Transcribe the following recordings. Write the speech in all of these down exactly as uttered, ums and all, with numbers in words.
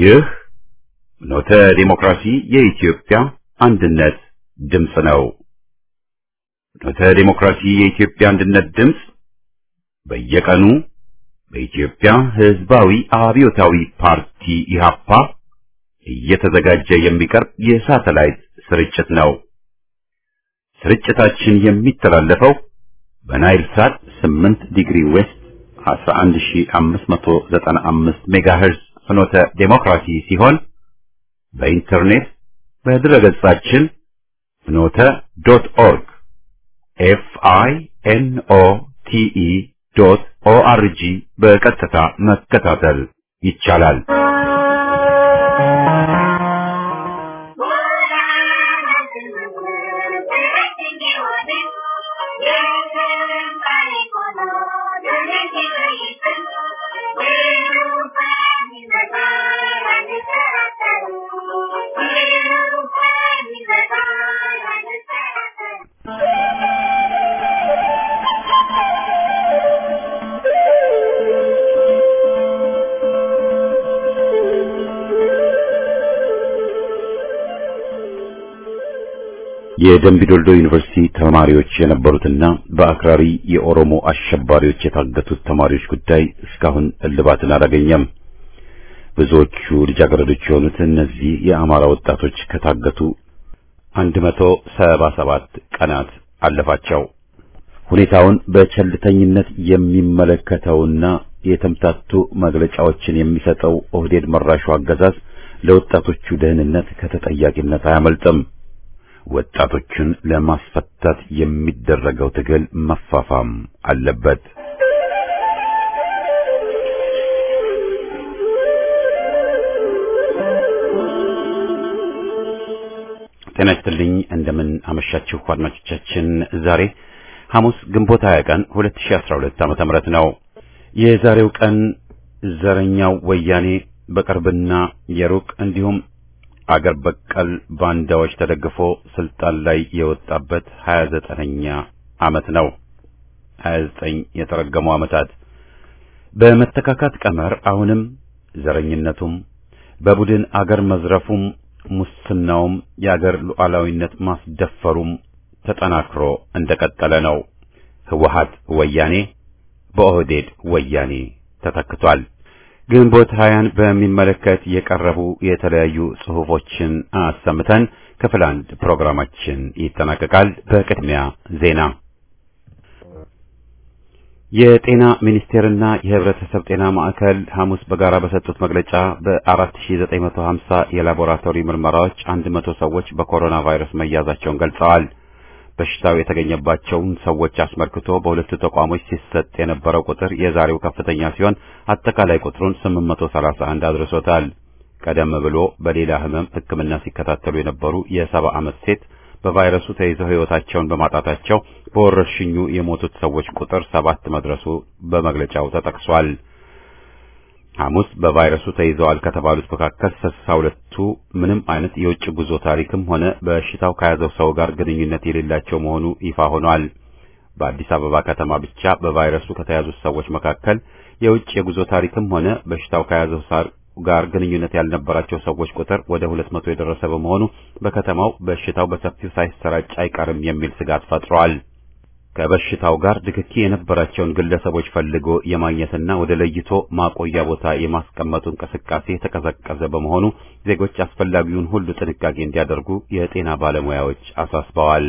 ይህ ፍኖተ ዲሞክራሲ የኢትዮጵያ አንድነት ድምፅ ነው። ፍኖተ ዲሞክራሲ የኢትዮጵያ አንድነት ድምፅ በየቀኑ በኢትዮጵያ ሕዝባዊ አብዮታዊ ፓርቲ ኢህአፓ እየተዘጋጀ የሚቀርብ የሳተላይት ስርጭት ነው። ስርጭታችን የሚተላለፈው በናይል ሳት ስምንት ዲግሪ ዌስት አስራ አንድ ሺህ አምስት መቶ ዘጠና አምስት ሜጋሄርዝ ፍኖተ ዲሞክራሲ ሲሆን በኢንተርኔት በድረገጻችን ፍኖተ ዶት ኦርግ ኤፍ አይ ኤን ኦ ቲ ኢ ዶት ኦ አር ጂ በቀጥታ መከታተል ይቻላል። የደምቢ ዶልዶ ዩኒቨርሲቲ ተማሪዎች የነበሩትና በአክራሪ የኦሮሞ አሸባሪዎች የታገቱት ተማሪዎች ጉዳይ እስካሁን እልባትን አላገኘም። ብዙዎቹ ልጃገረዶች የሆኑት እነዚህ የአማራ ወጣቶች ከታገቱ አንድ መቶ ሰባ ሰባት ቀናት አለፋቸው። ሁኔታውን በቸልተኝነት የሚመለከተውና የተምታቱ መግለጫዎችን የሚሰጠው ኦህዴድ መራሹ አገዛዝ ለወጣቶቹ ደህንነት ከተጠያቂነት አያመልጥም። ወጣቶችን ለማስፈታት የሚደረገው ትግል መፋፋም አለበት። ጤና ይስጥልኝ፣ እንደምን አመሻችሁ አድማጮቻችን። ዛሬ ሐሙስ ግንቦት ሃያ ቀን ሁለት ሺህ አስራ ሁለት ዓመተ ምህረት ነው። የዛሬው ቀን ዘረኛው ወያኔ በቅርብና የሩቅ እንዲሁም አገር በቀል ባንዳዎች ተደግፎ ስልጣን ላይ የወጣበት ሀያ ዘጠነኛ ዓመት ነው። ሀያ ዘጠኝ የተረገሙ ዓመታት በመተካካት ቀመር አሁንም ዘረኝነቱም በቡድን አገር መዝረፉም ሙስናውም የአገር ሉዓላዊነት ማስደፈሩም ተጠናክሮ እንደቀጠለ ነው። ህወሓት ወያኔ በኦህዴድ ወያኔ ተተክቷል። ግንቦት ሃያን በሚመለከት የቀረቡ የተለያዩ ጽሑፎችን አሰምተን ክፍል አንድ ፕሮግራማችን ይጠናቀቃል። በቅድሚያ ዜና። የጤና ሚኒስቴርና የህብረተሰብ ጤና ማዕከል ሐሙስ በጋራ በሰጡት መግለጫ በአራት ሺህ ዘጠኝ መቶ ሀምሳ የላቦራቶሪ ምርመራዎች አንድ መቶ ሰዎች በኮሮና ቫይረስ መያዛቸውን ገልጸዋል። በሽታው የተገኘባቸውን ሰዎች አስመልክቶ በሁለቱ ተቋሞች ሲሰጥ የነበረው ቁጥር የዛሬው ከፍተኛ ሲሆን አጠቃላይ ቁጥሩን ስምንት መቶ ሰላሳ አንድ አድርሶታል። ቀደም ብሎ በሌላ ህመም ሕክምና ሲከታተሉ የነበሩ የሰባ ዓመት ሴት በቫይረሱ ተይዘው ህይወታቸውን በማጣታቸው በወረርሽኙ የሞቱት ሰዎች ቁጥር ሰባት መድረሱ በመግለጫው ተጠቅሷል። ሐሙስ በቫይረሱ ተይዘዋል ከተባሉት መካከል ስልሳ ሁለቱ ምንም አይነት የውጭ ጉዞ ታሪክም ሆነ በሽታው ከያዘው ሰው ጋር ግንኙነት የሌላቸው መሆኑ ይፋ ሆኗል። በአዲስ አበባ ከተማ ብቻ በቫይረሱ ከተያዙት ሰዎች መካከል የውጭ የጉዞ ታሪክም ሆነ በሽታው ከያዘው ሰው ጋር ግንኙነት ያልነበራቸው ሰዎች ቁጥር ወደ ሁለት መቶ የደረሰ በመሆኑ በከተማው በሽታው በሰፊው ሳይሰራጭ አይቀርም የሚል ስጋት ፈጥሯል። ከበሽታው ጋር ንክኪ የነበራቸውን ግለሰቦች ፈልጎ የማግኘትና ወደ ለይቶ ማቆያ ቦታ የማስቀመጡ እንቅስቃሴ የተቀዘቀዘ በመሆኑ ዜጎች አስፈላጊውን ሁሉ ጥንቃቄ እንዲያደርጉ የጤና ባለሙያዎች አሳስበዋል።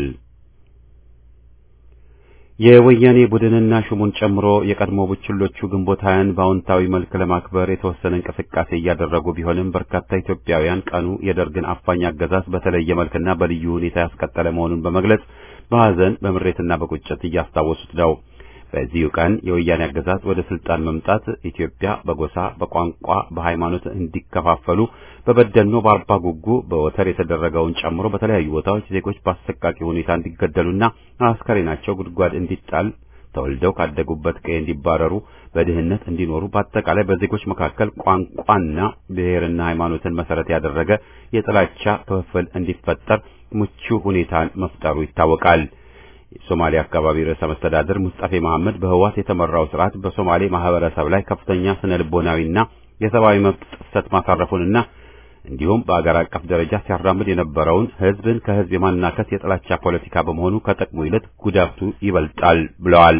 የወያኔ ቡድንና ሹሙን ጨምሮ የቀድሞ ቡችሎቹ ግንቦት ሃያን በአዎንታዊ መልክ ለማክበር የተወሰነ እንቅስቃሴ እያደረጉ ቢሆንም በርካታ ኢትዮጵያውያን ቀኑ የደርግን አፋኝ አገዛዝ በተለየ መልክና በልዩ ሁኔታ ያስቀጠለ መሆኑን በመግለጽ በሐዘን በምሬትና በቁጭት እያስታወሱት ነው። በዚሁ ቀን የወያኔ አገዛዝ ወደ ስልጣን መምጣት ኢትዮጵያ በጎሳ፣ በቋንቋ፣ በሃይማኖት እንዲከፋፈሉ በበደኖ፣ በአርባ ጉጉ፣ በወተር የተደረገውን ጨምሮ በተለያዩ ቦታዎች ዜጎች በአሰቃቂ ሁኔታ እንዲገደሉና አስከሬናቸው ጉድጓድ እንዲጣል፣ ተወልደው ካደጉበት ቀዬ እንዲባረሩ፣ በድህነት እንዲኖሩ፣ በአጠቃላይ በዜጎች መካከል ቋንቋና ብሔርና ሃይማኖትን መሰረት ያደረገ የጥላቻ ክፍፍል እንዲፈጠር ምቹ ሁኔታን መፍጠሩ ይታወቃል። የሶማሌ አካባቢ ርዕሰ መስተዳድር ሙስጣፌ መሐመድ በህዋት የተመራው ስርዓት በሶማሌ ማህበረሰብ ላይ ከፍተኛ ስነ ልቦናዊና የሰብአዊ መብት ጥሰት ማሳረፉንና እንዲሁም በአገር አቀፍ ደረጃ ሲያራምድ የነበረውን ህዝብን ከህዝብ የማናከስ የጥላቻ ፖለቲካ በመሆኑ ከጥቅሙ ይልቅ ጉዳቱ ይበልጣል ብለዋል።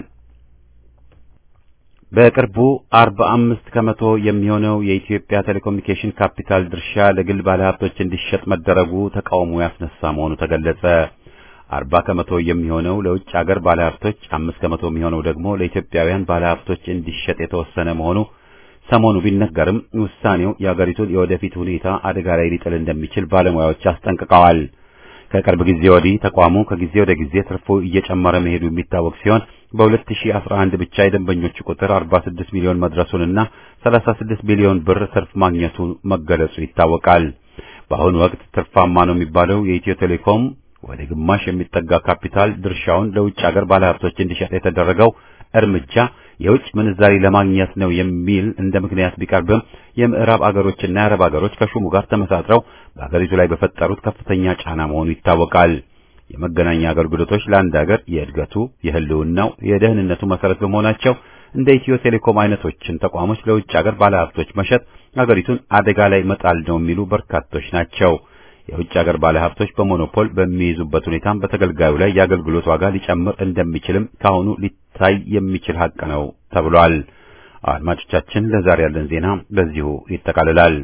በቅርቡ አርባ አምስት ከመቶ የሚሆነው የኢትዮጵያ ቴሌኮሙኒኬሽን ካፒታል ድርሻ ለግል ባለሀብቶች እንዲሸጥ መደረጉ ተቃውሞ ያስነሳ መሆኑ ተገለጸ። አርባ ከመቶ የሚሆነው ለውጭ ሀገር ባለሀብቶች፣ አምስት ከመቶ የሚሆነው ደግሞ ለኢትዮጵያውያን ባለሀብቶች እንዲሸጥ የተወሰነ መሆኑ ሰሞኑ ቢነገርም ውሳኔው የአገሪቱን የወደፊት ሁኔታ አደጋ ላይ ሊጥል እንደሚችል ባለሙያዎች አስጠንቅቀዋል። ከቅርብ ጊዜ ወዲህ ተቋሙ ከጊዜ ወደ ጊዜ ትርፉ እየጨመረ መሄዱ የሚታወቅ ሲሆን በሁለት ሺህ አስራ አንድ ብቻ የደንበኞቹ ቁጥር አርባ ስድስት ሚሊዮን መድረሱንና ሰላሳ ስድስት ቢሊዮን ብር ትርፍ ማግኘቱ መገለጹ ይታወቃል። በአሁኑ ወቅት ትርፋማ ነው የሚባለው የኢትዮ ቴሌኮም ወደ ግማሽ የሚጠጋ ካፒታል ድርሻውን ለውጭ ሀገር ባለሀብቶች እንዲሸጥ የተደረገው እርምጃ የውጭ ምንዛሪ ለማግኘት ነው የሚል እንደ ምክንያት ቢቀርብም የምዕራብ አገሮችና የአረብ አገሮች ከሹሙ ጋር ተመሳጥረው በአገሪቱ ላይ በፈጠሩት ከፍተኛ ጫና መሆኑ ይታወቃል። የመገናኛ አገልግሎቶች ለአንድ ሀገር የእድገቱ፣ የህልውናው፣ የደህንነቱ መሰረት በመሆናቸው እንደ ኢትዮ ቴሌኮም አይነቶችን ተቋሞች ለውጭ ሀገር ባለሀብቶች መሸጥ አገሪቱን አደጋ ላይ መጣል ነው የሚሉ በርካቶች ናቸው። የውጭ ሀገር ባለሀብቶች በሞኖፖል በሚይዙበት ሁኔታም በተገልጋዩ ላይ የአገልግሎት ዋጋ ሊጨምር እንደሚችልም ካሁኑ ሊታይ የሚችል ሀቅ ነው ተብሏል። አድማጮቻችን፣ ለዛሬ ያለን ዜና በዚሁ ይጠቃልላል።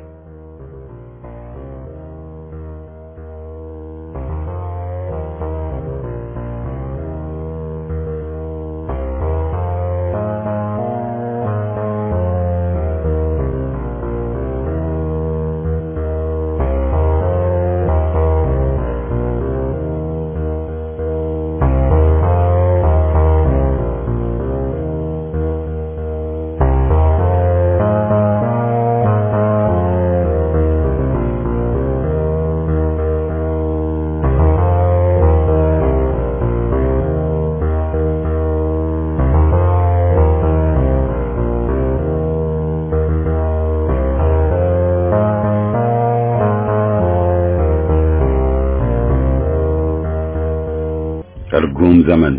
እርጉም ዘመን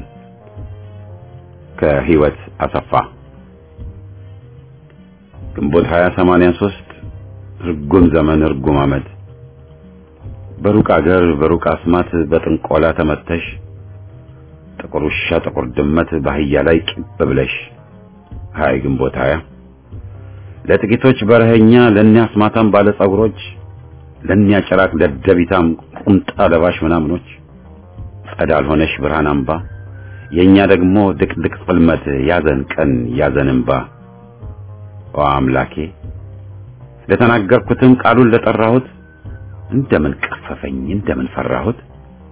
ከህይወት አሰፋ። ግንቦት ሃያ ሰማንያ ሶስት እርጉም ዘመን እርጉም ዓመት። በሩቅ አገር በሩቅ አስማት በጥንቆላ ተመተሽ ጥቁር ውሻ ጥቁር ድመት ባህያ ላይ ቂብ ብለሽ ሃይ ግንቦት ሃያ ለጥቂቶች በረኸኛ ለኛ አስማታም ባለ ጸጉሮች ለኛ ጨራቅ ደደቢታም ቁምጣ ለባሽ ምናምኖች ጸዳል ሆነሽ ብርሃን አምባ የኛ ደግሞ ድቅድቅ ጽልመት ያዘን ቀን ያዘን እንባ። ኦ አምላኬ ለተናገርኩትም ቃሉን ለጠራሁት እንደምን ቀፈፈኝ እንደምን ፈራሁት።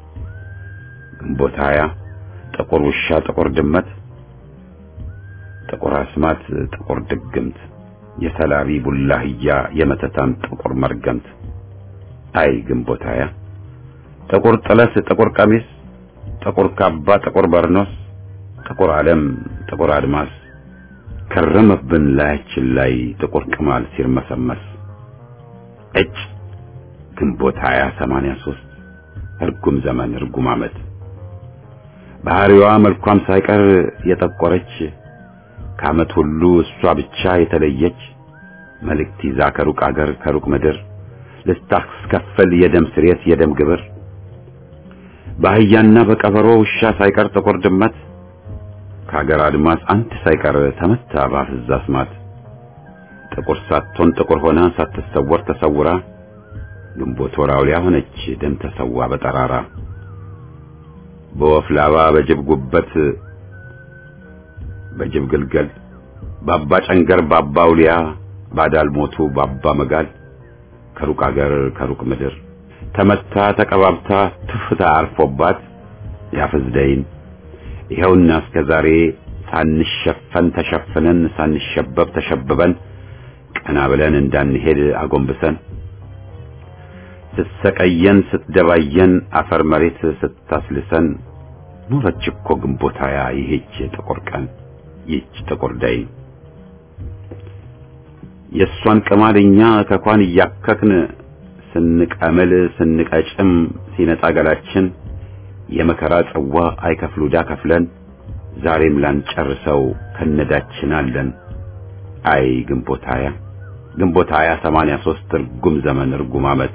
ግንቦት ሃያ ጥቁር ውሻ ጥቁር ድመት ጥቁር አስማት ጥቁር ድግምት የሰላቢ ቡላህያ የመተታን ጥቁር መርገምት። አይ ግንቦት ሃያ ጥቁር ጥለስ ጥቁር ቀሚስ ጥቁር ካባ ጥቁር በርኖስ ጥቁር ዓለም ጥቁር አድማስ ከረመብን ላያችን ላይ ጥቁር ቅማል ሲርመሰመስ። እጭ ግንቦት ሃያ ሰማንያ ሶስት እርጉም ዘመን እርጉም ዓመት። ባህሪዋ መልኳም ሳይቀር የጠቆረች ከዓመት ሁሉ እሷ ብቻ የተለየች መልእክት ይዛ ከሩቅ አገር ከሩቅ ምድር ልታስከፍል የደም ስሬት የደም ግብር። ባህያና በቀበሮ ውሻ ሳይቀር ጥቁር ድመት ከአገር አድማስ አንድ ሳይቀር ተመታ ባፍዛ አስማት። ጥቁር ሳትሆን ጥቁር ሆና ሳትሰወር ተሰውራ ግንቦት ወራውሊያ ሆነች ደም ተሰዋ በጠራራ። በወፍ ላባ በጅብ ጉበት በጅብ ግልገል ባባ ጨንገር ባባ ውሊያ ባዳል ሞቱ ባባ መጋል ከሩቅ አገር ከሩቅ ምድር ተመታ ተቀባብታ ትፍታ አርፎባት ያፈዝደይን ይሄውና እስከዛሬ ሳንሸፈን ተሸፍነን ሳንሸበብ ተሸብበን ቀና ብለን እንዳንሄድ አጎንብሰን ስትሰቀየን ስትደባየን አፈር መሬት ስታስልሰን ኖረች እኮ ግንቦት ሃያ ይህች ጥቁር ቀን ይህች ጥቁር ዳይ። የሷን ቀማለኛ ከኳን እያከክን ስንቀመል ስንቀጭም ሲነጣ ገላችን የመከራ ጽዋ አይከፍሉ ዳ ከፍለን ዛሬም ላንጨርሰው ከነዳችን አለን። አይ ግንቦት ሃያ ግንቦት ሃያ ሰማንያ ሦስት ርጉም ዘመን ርጉም ዓመት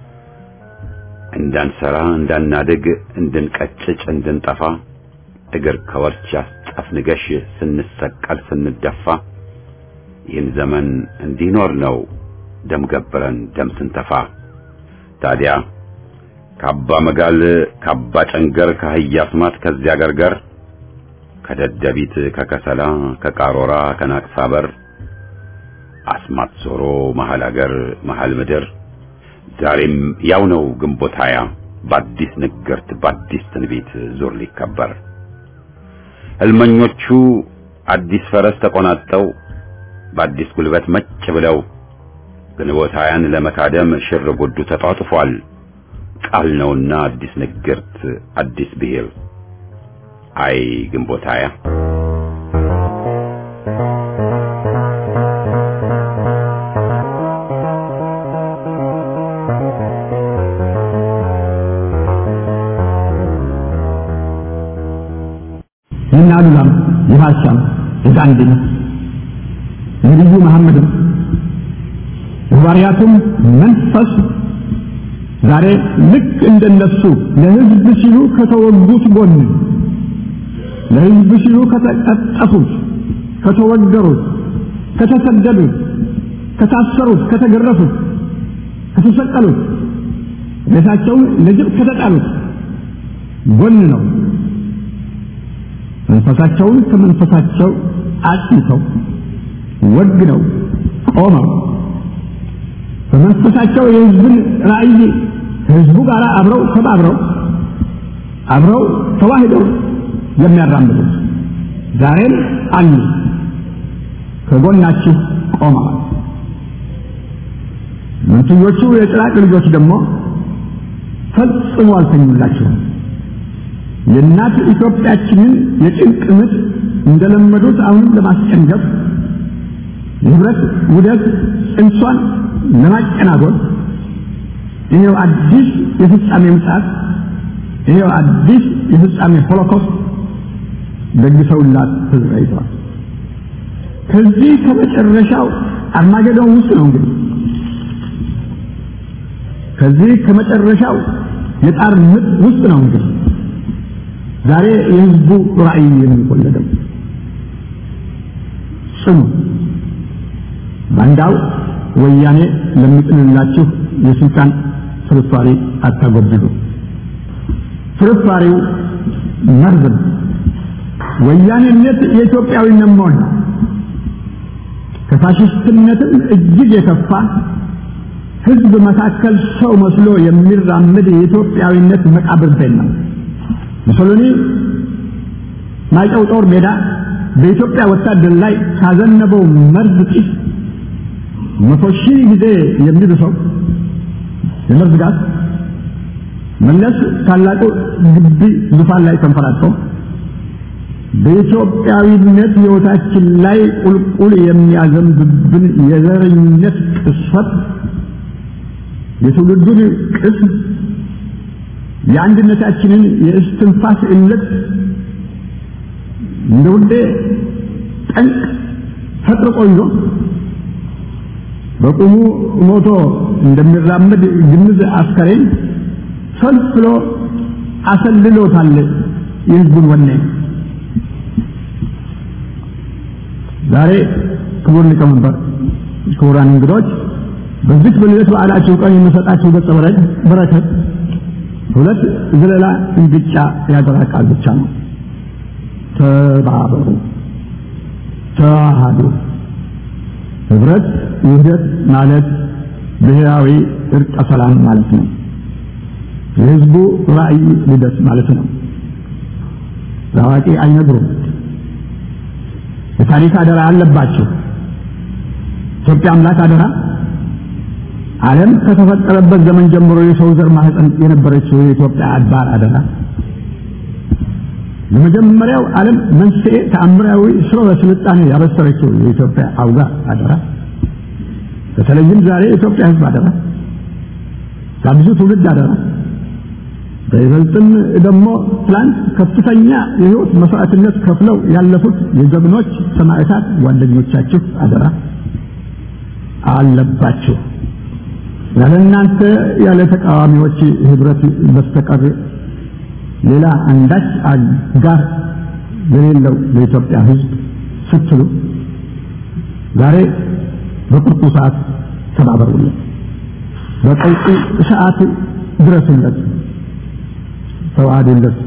እንዳንሰራ እንዳናድግ እንድንቀጭጭ እንድንጠፋ እግር ከወርች አስጠፍንገሽ ስንሰቀል ስንደፋ ይህን ዘመን እንዲኖር ነው ደም ገብረን ደም ስንተፋ። ታዲያ ካባ መጋል ካባ ጨንገር ከህያ አስማት ከዚያ ገርገር ከደደቢት ከከሰላ ከቃሮራ ከናቅፋ በር አስማት ዞሮ መሃል አገር መሃል ምድር ዛሬም ያው ነው ግንቦት ሃያ በአዲስ ንግርት በአዲስ ትንቢት ዞር ሊከበር። ህልመኞቹ አዲስ ፈረስ ተቆናጠው በአዲስ ጉልበት መጭ ብለው ግንቦት ሃያን ለመካደም ሽር ጉዱ ተጣጥፏል። ቃል ነውና አዲስ ንግርት አዲስ ብሔር አይ ግንቦት ሃያ ይናሉላም ይባሻም የጋንዲን ነብዩ መሐመድ ወባሪያቱም መንፈስ ዛሬ ልክ እንደነሱ ለህዝብ ሲሉ ከተወጉት ጎን ለህዝብ ሲሉ ከተቀጠፉት ከተወገሩት ከተሰደዱት ከታሰሩት ከተገረፉት ከተሰቀሉት ለታቸው ለጅብ ከተጣሉት ጎን ነው። መንፈሳቸውን ከመንፈሳቸው አጥንተው ወግነው ቆመው በመንፈሳቸው የህዝብን ራዕይ ህዝቡ ጋር አብረው ተባብረው አብረው ተዋህደው የሚያራምዱት ዛሬም አሉ ከጎናችሁ ቆመዋል። መንትዮቹ የጭራቅ ልጆች ደግሞ ፈጽሞ አልተኙላቸውም። የእናት ኢትዮጵያችንን የጭንቅ ምጥ እንደለመዱት አሁን ለማስጨንገፍ ንብረት ውደት እንሷን ለማጨናጎል ይሄው አዲስ የፍጻሜ ምጽአት ይሄው አዲስ የፍጻሜ ሆሎኮስት ደግሰውላት ተዘጋጅተዋል። ከዚህ ከመጨረሻው አርማጌዶን ውስጥ ነው እንግዲህ ከዚህ ከመጨረሻው የጣር ምጥ ውስጥ ነው እንግዲህ ዛሬ የህዝቡ ራዕይ የሚቆለደው ጽኑ ባንዳው ወያኔ ለሚጥልላችሁ የስልጣን ፍርፋሪ አታጎብዱ። ፍርፋሪው መርዝ ነው። ወያኔነት የኢትዮጵያዊነት ሞት ከፋሽስትነትም እጅግ የከፋ ህዝብ መካከል ሰው መስሎ የሚራመድ የኢትዮጵያዊነት መቃብር ቤት ነው። ሙሶሎኒ ማይጨው ጦር ሜዳ በኢትዮጵያ ወታደር ላይ ካዘነበው መርዝ ጢስ መቶ ሺህ ጊዜ የሚደርሰው የመርዝ ጋዝ መለስ ታላቁ ግቢ ዙፋን ላይ ተንፈራቶ በኢትዮጵያዊነት ህይወታችን ላይ ቁልቁል የሚያዘንብብን የዘረኝነት ቅስፈት የትውልዱን ቅስም የአንድነታችንን የእስትንፋስ እልክ እንደውዴ ጠንቅ ፈጥሮ ይዞ በቁሙ ሞቶ እንደሚራመድ ግንዝ አስከሬን ፈልፍሎ አሰልሎታል የህዝቡን ወኔ። ዛሬ ክቡር ሊቀመንበር ክቡራን እንግዶች በዚህ በልደት በዓላችሁ ቀን የምሰጣችሁ ገጸ በረከት ሁለት ዘለላ እንግጫ ያደረቃል ብቻ ነው። ተባበሩ፣ ተዋሃዱ። ህብረት ውህደት ማለት ብሔራዊ እርቀ ሰላም ማለት ነው። የህዝቡ ራዕይ ልደት ማለት ነው። ዛዋቂ አይነግሩም። የታሪክ አደራ አለባቸው። ኢትዮጵያ አምላክ አደራ ዓለም ከተፈጠረበት ዘመን ጀምሮ የሰው ዘር ማህፀን የነበረችው የኢትዮጵያ አድባር አደራ ለመጀመሪያው ዓለም መንስኤ ተአምራዊ ስርወ ስልጣኔ ያበሰረችው የኢትዮጵያ አውጋ አደራ በተለይም ዛሬ የኢትዮጵያ ህዝብ አደራ ከብዙ ትውልድ አደራ በይበልጥም ደግሞ ትላንት ከፍተኛ የህይወት መስዋዕትነት ከፍለው ያለፉት የጀግኖች ሰማዕታት ጓደኞቻችሁ አደራ አለባችሁ። ለእናንተ ያለ ተቃዋሚዎች ህብረት በስተቀር ሌላ አንዳች አጋር ለሌለው ለኢትዮጵያ ህዝብ ስትሉ ዛሬ በቁርጡ ሰዓት ተባበሩልን። በቁርጡ ሰዓት ድረሱለት፣ ተዋዱለት።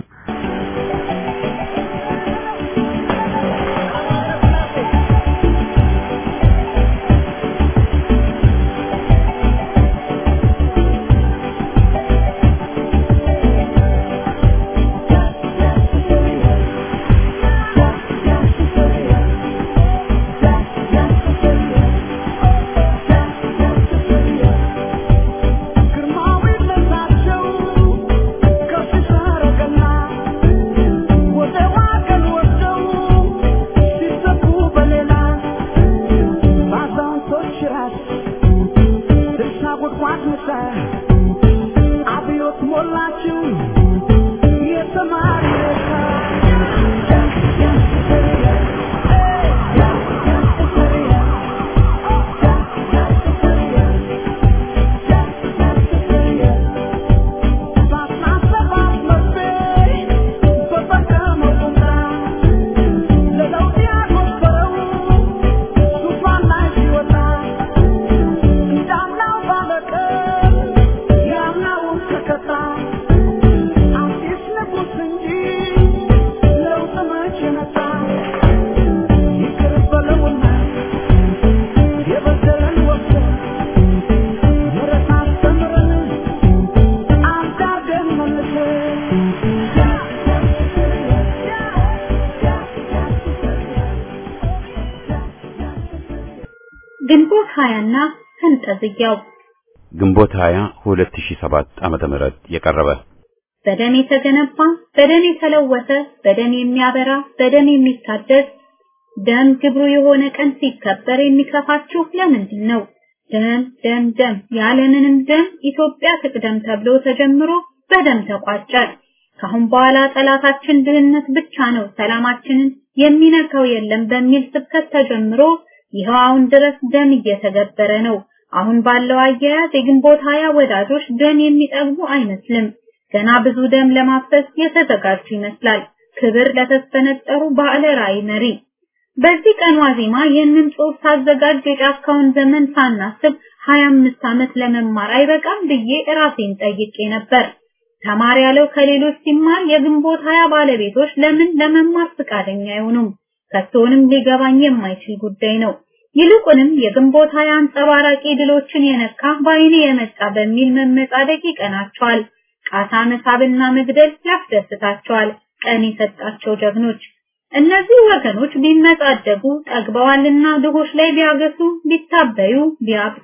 ግንቦት ሃያ እና ፈንጠዝያው ግንቦት ሃያ ሁለት ሺህ ሰባት ዓመተ ምህረት የቀረበ በደም የተገነባ በደም የተለወሰ በደም የሚያበራ በደም የሚታደስ ደም ግብሩ የሆነ ቀን ሲከበር የሚከፋችሁ ለምንድን ነው? ደም ደም ደም ያለምንም ደም ኢትዮጵያ ትቅደም ተብሎ ተጀምሮ በደም ተቋጨ። ካሁን በኋላ ጠላታችን ድህነት ብቻ ነው፣ ሰላማችንን የሚነካው የለም በሚል ስብከት ተጀምሮ ይሄው አሁን ድረስ ደም እየተገበረ ነው። አሁን ባለው አያያዝ የግንቦት ሃያ ወዳጆች ደም የሚጠግቡ አይመስልም። ገና ብዙ ደም ለማፍሰስ የተዘጋጁ ይመስላል። ክብር ለተስፈነጠሩ ባለ ራዕይ መሪ። በዚህ ቀን ዋዜማ ይህንን ጽሑፍ ሳዘጋጅ የጫካውን ዘመን ሳናስብ ሃያ አምስት ዓመት ለመማር አይበቃም ብዬ ራሴን ጠይቄ ነበር። ተማሪ ያለው ከሌሎች ሲማር የግንቦት ሃያ ባለቤቶች ለምን ለመማር ፈቃደኛ አይሆኑም? ከቶንም ሊገባኝ የማይችል ጉዳይ ነው። ይልቁንም የግንቦት ሃያ አንጸባራቂ ድሎችን የነካ ባይኔ የመጣ በሚል መመጻደቅ ይቀናቸዋል። ቃታ መሳብና መግደል ያስደስታቸዋል። ቀን የሰጣቸው ጀግኖች እነዚህ ወገኖች ቢመጻደቁ ጠግበዋልና ድሆች ላይ ቢያገሱ ቢታበዩ ቢያብጡ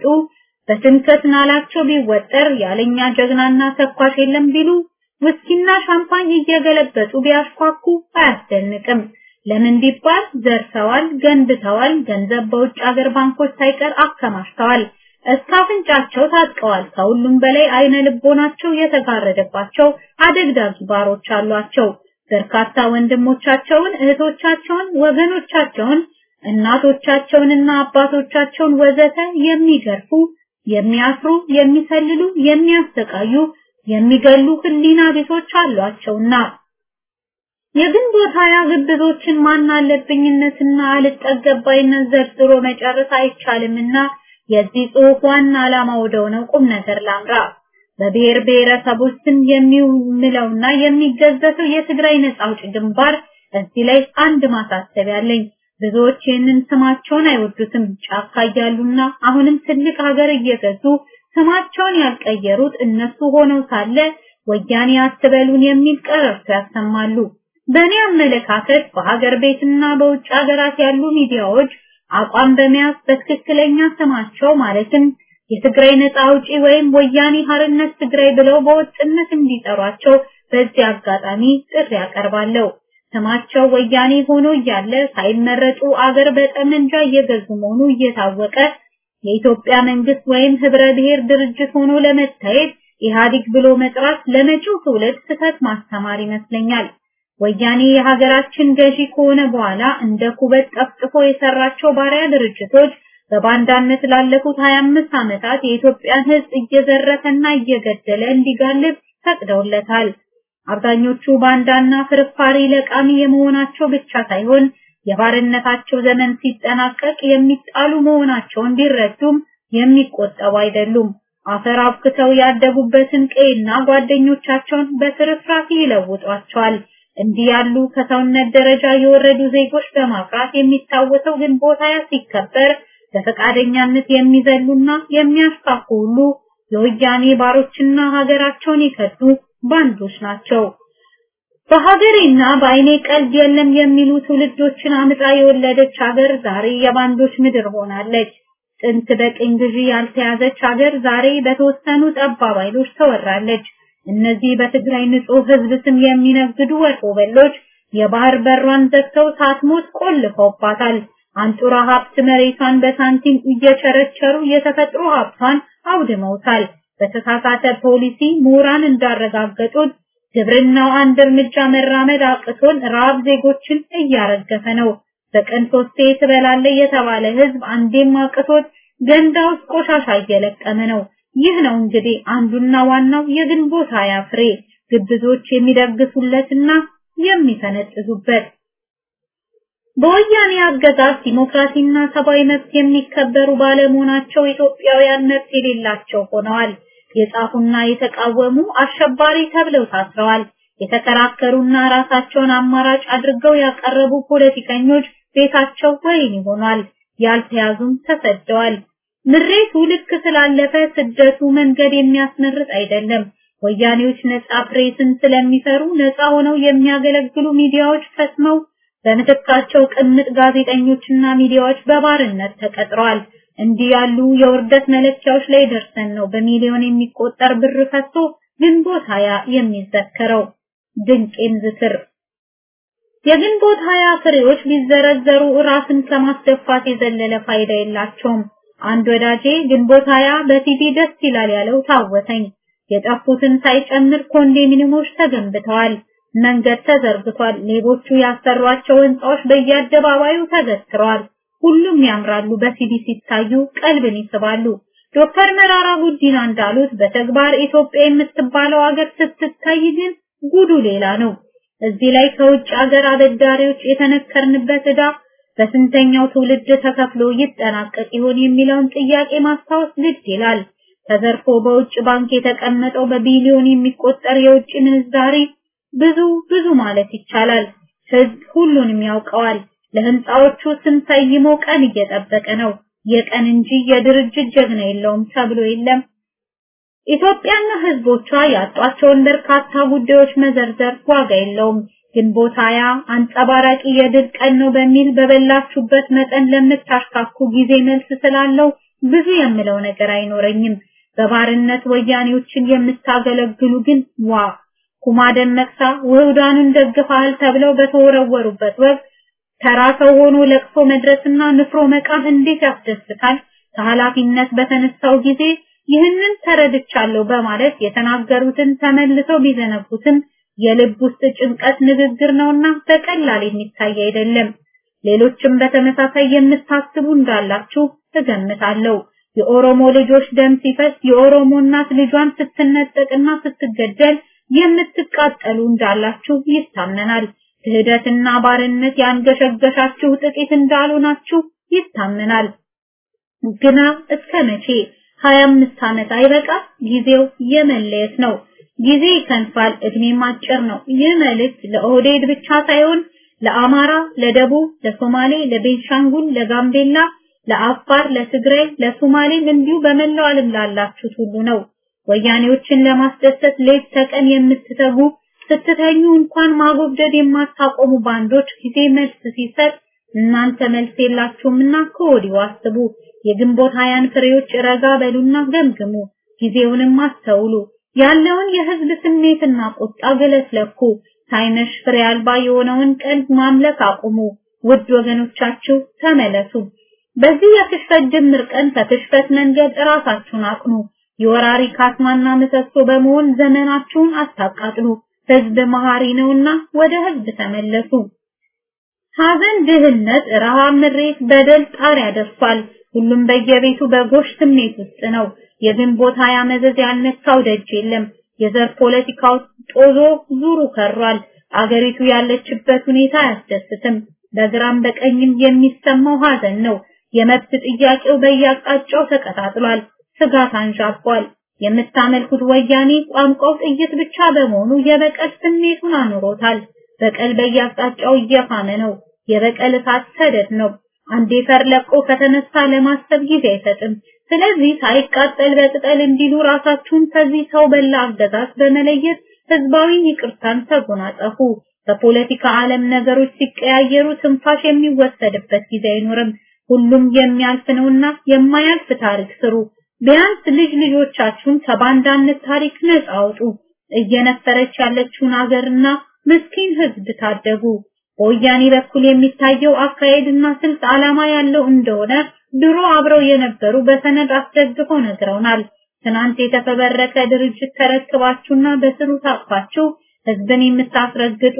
በትንከት ናላቸው ቢወጠር ያለኛ ጀግናና ተኳሽ የለም ቢሉ ውስኪና ሻምፓኝ እየገለበጡ ቢያሽኳኩ አያስደንቅም። ለምን ቢባል ዘርተዋል፣ ገንብተዋል፣ ገንዘብ በውጭ ሀገር ባንኮች ሳይቀር አከማችተዋል፣ እስካፍንጫቸው ታጥቀዋል። ከሁሉም በላይ አይነ ልቦናቸው የተጋረደባቸው አደግዳጊ ባሮች አሏቸው። በርካታ ወንድሞቻቸውን፣ እህቶቻቸውን፣ ወገኖቻቸውን፣ እናቶቻቸውንና አባቶቻቸውን ወዘተ የሚገርፉ፣ የሚያስሩ፣ የሚሰልሉ፣ የሚያሰቃዩ፣ የሚገሉ ህሊና ቢሶች አሏቸውና የግንቦት ሃያ ግብዞችን ማናለብኝነትና አልጠገባይነት ዘርዝሮ መጨረስ አይቻልምና የዚህ ጽሑፍ ዋና ዓላማው ወደሆነው ቁም ነገር ላምራ። በብሔር ብሔረሰቦች ስም የሚውለውና የሚገዘተው የትግራይ ነጻ አውጪ ግንባር እዚህ ላይ አንድ ማሳሰቢያ አለኝ። ብዙዎች ይህንን ስማቸውን አይወዱትም። ጫካ ያሉና አሁንም ትልቅ ሀገር እየገዙ ስማቸውን ያልቀየሩት እነሱ ሆነው ሳለ ወያኔ አትበሉን የሚል ቀረርቶ ያሰማሉ። በእኔ አመለካከት በሀገር ቤትና በውጭ ሀገራት ያሉ ሚዲያዎች አቋም በመያዝ በትክክለኛ ስማቸው ማለትም የትግራይ ነጻ አውጪ ወይም ወያኔ ሓርነት ትግራይ ብለው በወጥነት እንዲጠሯቸው በዚህ አጋጣሚ ጥሪ ያቀርባለሁ። ስማቸው ወያኔ ሆኖ እያለ ሳይመረጡ አገር በጠመንጃ እየገዙ መሆኑ እየታወቀ የኢትዮጵያ መንግስት ወይም ህብረ ብሔር ድርጅት ሆኖ ለመታየት ኢህአዴግ ብሎ መጥራት ለመጪው ትውልድ ስህተት ማስተማር ይመስለኛል። ወያኔ የሀገራችን ገዢ ከሆነ በኋላ እንደ ኩበት ጠፍጥፎ የሰራቸው ባሪያ ድርጅቶች በባንዳነት ላለፉት ሀያ አምስት ዓመታት የኢትዮጵያን ሕዝብ እየዘረፈና እየገደለ እንዲጋልብ ፈቅደውለታል። አብዛኞቹ ባንዳና ፍርፋሪ ለቃሚ የመሆናቸው ብቻ ሳይሆን የባርነታቸው ዘመን ሲጠናቀቅ የሚጣሉ መሆናቸውን ቢረዱም የሚቆጠቡ አይደሉም። አፈር አብክተው ያደጉበትን ቀይና ጓደኞቻቸውን በትርፍራፊ ይለውጧቸዋል። እንዲህ ያሉ ከሰውነት ደረጃ የወረዱ ዜጎች በማፍራት የሚታወሰው ግንቦት ሃያ ሲከበር በፈቃደኛነት የሚዘሉና የሚያስፋፉ ሁሉ የወያኔ ባሮችና ሀገራቸውን ይከዱ ባንዶች ናቸው። በሀገሬና በአይኔ ቀልድ የለም የሚሉ ትውልዶችን አምጣ የወለደች ሀገር ዛሬ የባንዶች ምድር ሆናለች። ጥንት በቅኝ ግዢ ያልተያዘች ሀገር ዛሬ በተወሰኑ ጠባብ ኃይሎች ተወራለች። እነዚህ በትግራይ ንጹህ ሕዝብ ስም የሚነግዱ ወሮበሎች የባህር በሯን ዘግተው ሳትሞት ቆልፈውባታል። አንጡራ ሀብት መሬቷን በሳንቲም እየቸረቸሩ የተፈጥሮ ሀብቷን አውድመውታል። በተሳሳተ ፖሊሲ ምሁራን እንዳረጋገጡት ግብርናው አንድ እርምጃ መራመድ አቅቶን ራብ ዜጎችን እያረገፈ ነው። በቀን ሶስቴ ትበላለህ የተባለ ሕዝብ አንዴም አቅቶት ገንዳ ውስጥ ቆሻሻ እየለቀመ ነው። ይህ ነው እንግዲህ አንዱና ዋናው የግንቦት ሃያ ፍሬ፣ ግብዞች የሚደግሱለትና የሚፈነጥዙበት። በወያኔ አገዛዝ ዲሞክራሲና ሰብአዊ መብት የሚከበሩ ባለመሆናቸው ኢትዮጵያውያን መብት የሌላቸው ሆነዋል። የጻፉና የተቃወሙ አሸባሪ ተብለው ታስረዋል። የተከራከሩና ራሳቸውን አማራጭ አድርገው ያቀረቡ ፖለቲከኞች ቤታቸው ወህኒ ሆኗል። ያልተያዙም ተሰደዋል። ምሬቱ ልክ ስላለፈ ስደቱ መንገድ የሚያስመርጥ አይደለም። ወያኔዎች ነጻ ፕሬስን ስለሚሰሩ ነጻ ሆነው የሚያገለግሉ ሚዲያዎች ፈስመው በመተካቸው ቅምጥ ጋዜጠኞችና ሚዲያዎች በባርነት ተቀጥረዋል። እንዲህ ያሉ የውርደት መለኪያዎች ላይ ደርሰን ነው በሚሊዮን የሚቆጠር ብር ፈሶ ግንቦት ሃያ የሚዘከረው። ድንቄም ዝክር የግንቦት ሃያ ፍሬዎች ቢዘረዘሩ ራስን ከማስደፋት የዘለለ ፋይዳ የላቸውም። አንድ ወዳጄ ግንቦት ሃያ በቲቪ ደስ ይላል ያለው ታወሰኝ። የጠፉትን ሳይጨምር ኮንዶሚኒየሞች ተገንብተዋል። መንገድ ተዘርግቷል። ሌቦቹ ያሰሯቸው ህንጻዎች በየአደባባዩ ተዘክረዋል። ሁሉም ያምራሉ፣ በሲዲ ሲታዩ ቀልብን ይስባሉ። ዶክተር መራራ ጉዲና እንዳሉት በተግባር ኢትዮጵያ የምትባለው ሀገር ስትታይ ግን ጉዱ ሌላ ነው። እዚህ ላይ ከውጭ ሀገር አበዳሪዎች የተነከርንበት ዕዳ በስንተኛው ትውልድ ተከፍሎ ይጠናቀቅ ይሆን የሚለውን ጥያቄ ማስታወስ ግድ ይላል። ተዘርፎ በውጭ ባንክ የተቀመጠው በቢሊዮን የሚቆጠር የውጭ ምንዛሪ ብዙ ብዙ ማለት ይቻላል። ህዝብ ሁሉንም ያውቀዋል። ለህንጻዎቹ ስም ሰይሞ ቀን እየጠበቀ ነው። የቀን እንጂ የድርጅት ጀግና የለውም ተብሎ የለም። ኢትዮጵያና ህዝቦቿ ያጧቸውን በርካታ ጉዳዮች መዘርዘር ዋጋ የለውም። ግንቦት ሃያ አንጸባራቂ የድል ቀን ነው በሚል በበላችሁበት መጠን ለምታሽካኩ ጊዜ መልስ ስላለው ብዙ የምለው ነገር አይኖረኝም። በባርነት ወያኔዎችን የምታገለግሉ ግን ዋ ኩማ ደመቅሳ ውህዳኑን ደግፈዋል ተብለው በተወረወሩበት ወቅት ተራ ሰው ሆኖ ለቅሶ መድረስና ንፍሮ መቃም እንዴት ያስደስታል። ከኃላፊነት በተነሳው ጊዜ ይህንን ተረድቻለሁ በማለት የተናገሩትን ተመልሰው ቢዘነጉትም የልብ ውስጥ ጭንቀት ንግግር ነውና በቀላል የሚታይ አይደለም። ሌሎችም በተመሳሳይ የምታስቡ እንዳላችሁ እገምታለሁ። የኦሮሞ ልጆች ደም ሲፈስ የኦሮሞ እናት ልጇን ስትነጠቅና ስትገደል የምትቃጠሉ እንዳላችሁ ይታመናል። ክህደትና ባርነት ያንገሸገሻችሁ ጥቂት እንዳልሆናችሁ ይታመናል። ግና እስከ መቼ? ሀያ አምስት ዓመት አይበቃ? ጊዜው የመለየት ነው። ጊዜ ይከንፋል፣ እድሜም አጭር ነው። ይህ መልእክት ለኦህዴድ ብቻ ሳይሆን ለአማራ፣ ለደቡብ፣ ለሶማሌ፣ ለቤንሻንጉል፣ ለጋምቤላ፣ ለአፋር፣ ለትግራይ፣ ለሶማሌም እንዲሁ በመላው ዓለም ላላችሁት ሁሉ ነው። ወያኔዎችን ለማስደሰት ሌት ተቀን የምትተጉ ስትተኙ እንኳን ማጎብደድ የማታቆሙ ባንዶች ጊዜ መልስ ሲሰጥ እናንተ መልስ የላችሁምና ከወዲሁ አስቡ። የግንቦት ሃያን ፍሬዎች ረጋ በሉና ገምግሙ። ጊዜውንም አስተውሉ። ያለውን የህዝብ ስሜትና ቁጣ ገለጽለኩ። ሳይነሽ ፍሬ አልባ የሆነውን ቀልብ ማምለክ አቁሙ። ውድ ወገኖቻችሁ ተመለሱ። በዚህ የክሽፈት ድምር ቀን ከክሽፈት መንገድ ራሳችሁን አቅኑ። የወራሪ ካስማና ምሰሶ በመሆን ዘመናችሁን አታቃጥሉ። ህዝብ መሐሪ ነውና ወደ ህዝብ ተመለሱ። ሐዘን፣ ድህነት፣ ረሃብ፣ ምሬት፣ በደል ጣሪያ ደርሷል። ሁሉም በየቤቱ በጎሽ ስሜት ውስጥ ነው። የግንቦት ሃያ መዘዝ ያልነካው ደጅ የለም። የዘር ፖለቲካው ጦዞ ዙሩ ከሯል። አገሪቱ ያለችበት ሁኔታ አያስደስትም። በግራም በቀኝም የሚሰማው ሀዘን ነው። የመብት ጥያቄው በየአቅጣጫው ተቀጣጥሏል። ስጋት አንዣቧል። የምታመልኩት ወያኔ ቋንቋው ጥይት ብቻ በመሆኑ የበቀል ስሜቱን አኑሮታል። በቀል በየአቅጣጫው እየፋመ ነው። የበቀል እሳት ሰደድ ነው። አንዴ ፈርለቆ ከተነሳ ለማሰብ ጊዜ አይሰጥም። ስለዚህ ሳይቃጠል በቅጠል እንዲሉ ራሳችሁን ከዚህ ሰው በላ አገዛዝ በመለየት ህዝባዊ ይቅርታን ተጎናጸፉ። በፖለቲካ ዓለም ነገሮች ሲቀያየሩ ትንፋሽ የሚወሰድበት ጊዜ አይኖርም። ሁሉም የሚያልፍ ነውና የማያልፍ ታሪክ ስሩ። ቢያንስ ልጅ ልጆቻችሁን ከባንዳነት ታሪክ ነፃ አውጡ። እየነፈረች ያለችውን ሀገርና ምስኪን ህዝብ ታደጉ። በወያኔ በኩል የሚታየው አካሄድና ስልት ዓላማ ያለው እንደሆነ ድሮ አብረው የነበሩ በሰነድ አስደግፈው ነግረውናል። ትናንት የተፈበረከ ድርጅት ተረክባችሁና በስሩ ታቅፋችሁ ህዝብን የምታስረግጡ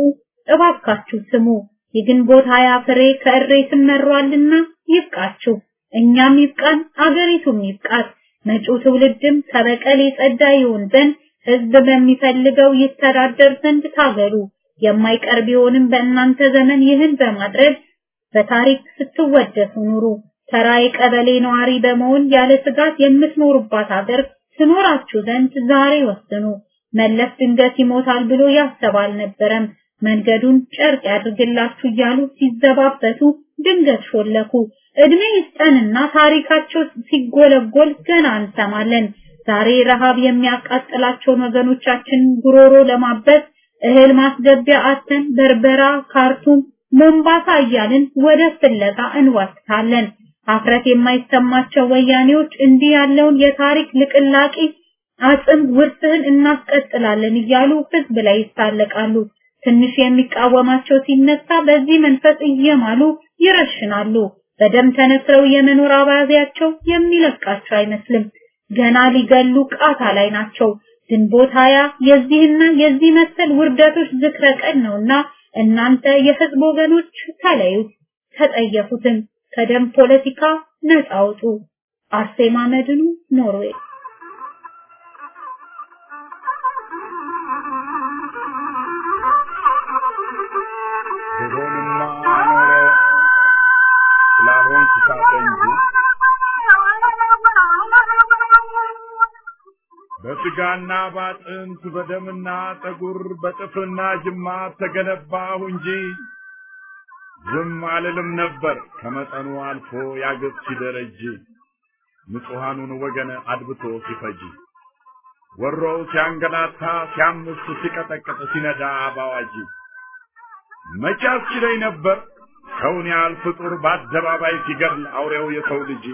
እባካችሁ ስሙ። የግንቦት ሃያ ፍሬ ከእሬት መሯልና ይብቃችሁ። እኛም ይብቃን፣ አገሪቱም ይብቃት። መጪው ትውልድም ከበቀል የጸዳ ይሁን ዘንድ ህዝብ በሚፈልገው ይተዳደር ዘንድ ታገሉ። የማይቀር ቢሆንም በእናንተ ዘመን ይህን በማድረግ በታሪክ ስትወደሱ ኑሩ። ተራ የቀበሌ ነዋሪ በመሆን ያለ ስጋት የምትኖሩባት ሀገር ትኖራችሁ ዘንድ ዛሬ ወስኑ። መለስ ድንገት ይሞታል ብሎ ያሰብ አልነበረም። መንገዱን ጨርቅ ያድርግላችሁ እያሉ ሲዘባበቱ ድንገት ሾለኩ። እድሜ ይስጠንና ታሪካቸው ሲጎለጎል ገና እንሰማለን። ዛሬ ረሃብ የሚያቃጥላቸው ወገኖቻችን ጉሮሮ ለማበስ እህል ማስገቢያ አተን በርበራ፣ ካርቱም፣ ሞምባሳ እያልን ወደ ፍለጋ እንዋስታለን። አፍረት የማይሰማቸው ወያኔዎች እንዲህ ያለውን የታሪክ ልቅላቂ አጽም ውርስህን እናስቀጥላለን እያሉ ህዝብ ላይ ይሳለቃሉ። ትንሽ የሚቃወማቸው ሲነሳ በዚህ መንፈስ እየማሉ ይረሽናሉ። በደም ተነክረው የመኖር አባዜያቸው የሚለቃቸው አይመስልም። ገና ሊገሉ ቃታ ላይ ናቸው። ግንቦት ሃያ የዚህና የዚህ መሰል ውርደቶች ዝክረ ቀን ነውና እናንተ የህዝብ ወገኖች ተለዩ፣ ተጠየፉትን ከደም ፖለቲካ ነፃ አውጡ። አርሴማ መድኑ፣ ኖርዌይ። በስጋና ባጥንት በደምና ጠጉር በጥፍርና ጅማት ተገነባሁ እንጂ ዝም አልልም ነበር ከመጠኑ አልፎ ያገብ ሲደረጅ ንጹሃኑን ወገን አድብቶ ሲፈጅ ወሮው ሲያንገላታ ሲያምስ ሲቀጠቅጥ ሲነዳ ባዋጂ መቻስ ሲለኝ ነበር ሰውን ያህል ፍጡር በአደባባይ ሲገድል አውሬው የሰው ልጅ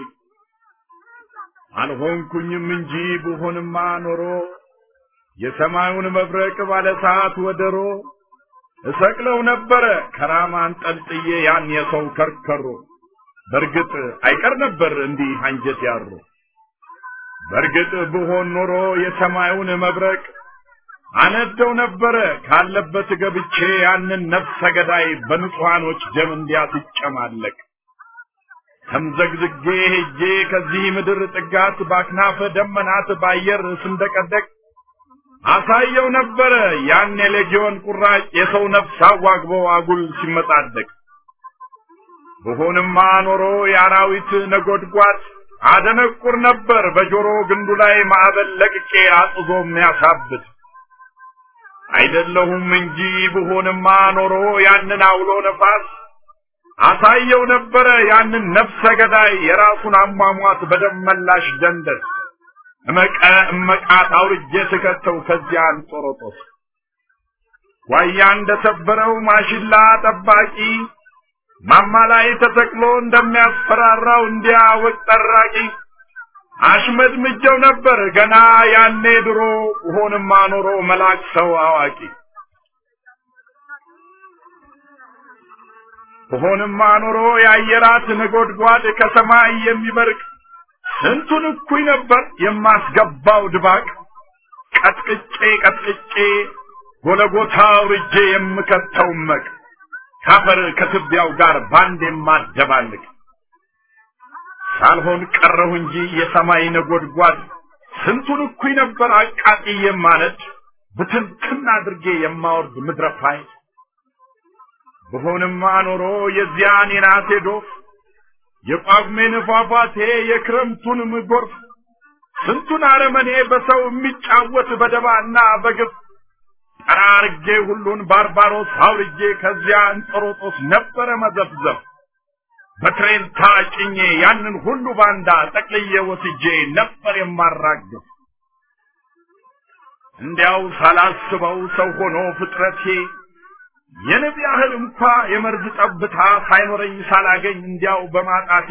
አልሆንኩኝም እንጂ ብሆንማ ኖሮ የሰማዩን መብረቅ ባለ ሰዓት ወደሮ እሰቅለው ነበር ከራማን ጠልጥዬ ያን የሰው ከርከሮ በርግጥ አይቀር ነበር እንዲህ አንጀት ያሮ በርግጥ ብሆን ኖሮ የሰማዩን መብረቅ አነደው ነበር ካለበት ገብቼ ያንን ነፍሰ ገዳይ በንጹሃኖች ደም እንዲያስጨማለቅ ተምዘግዝጌ ሄጄ ከዚህ ምድር ጥጋት ባክናፈ ደመናት ባየር ስንደቀደቅ አሳየው ነበር ያን የሌጊዮን ቁራጭ የሰው ነፍስ አዋግቦ አጉል ሲመጣደቅ በሆነማ ኖሮ የአራዊት ነጎድጓድ አደነቁር ነበር በጆሮ ግንዱ ላይ ማዕበል ለቅቄ አጥዞ የሚያሳብት አይደለሁም እንጂ በሆነማ ኖሮ ያንን አውሎ ነፋስ አሳየው ነበር ያንን ነፍሰ ገዳይ የራሱን አሟሟት በደመላሽ ደንደስ እመቀ እመቃት አውርጄ ተከተው ከዚያ አንጦሮጦስ ዋያ እንደሰበረው ማሽላ ጠባቂ ማማ ላይ ተተክሎ እንደሚያስፈራራው እንዲያወቅ ጠራቂ አሽመድ ምጀው ነበር ገና ያኔ ድሮ ሆነማ ኖሮ መላክ ሰው አዋቂ ሆነማ ኖሮ ያየራት ነጎድጓድ ከሰማይ የሚበርቅ ስንቱን እኩይ ነበር የማስገባው ድባቅ ቀጥቅጬ ቀጥቅጬ ጎለጎታው ርጄ የምከተው መቅ ካፈር ከትቢያው ጋር ባንድ የማደባልቅ ሳልሆን ቀረሁ እንጂ የሰማይ ነጎድጓድ ስንቱን እኩይ ነበር አቃጥዬ ማለት ብትንትና አድርጌ የማወርድ ምድረፋይ በሆነማ ኖሮ የዚያን የናቴ ዶፍ የጳጉሜን ፏፏቴ የክረምቱን ምጎርፍ ስንቱን አረመኔ በሰው የሚጫወት በደባና በግፍ ጠራርጌ ሁሉን ባርባሮስ አውርጄ ከዚያ እንጦሮጦስ ነበረ መዘፍዘፍ በትሬን ታጭኜ ያንን ሁሉ ባንዳ ጠቅልዬ ወስጄ ነበር የማራግፍ እንዲያው ሳላስበው ሰው ሆኖ ፍጥረቴ የነቢ ያህል እንኳ የመርዝ ጠብታ ሳይኖረኝ ሳላገኝ እንዲያው በማጣቴ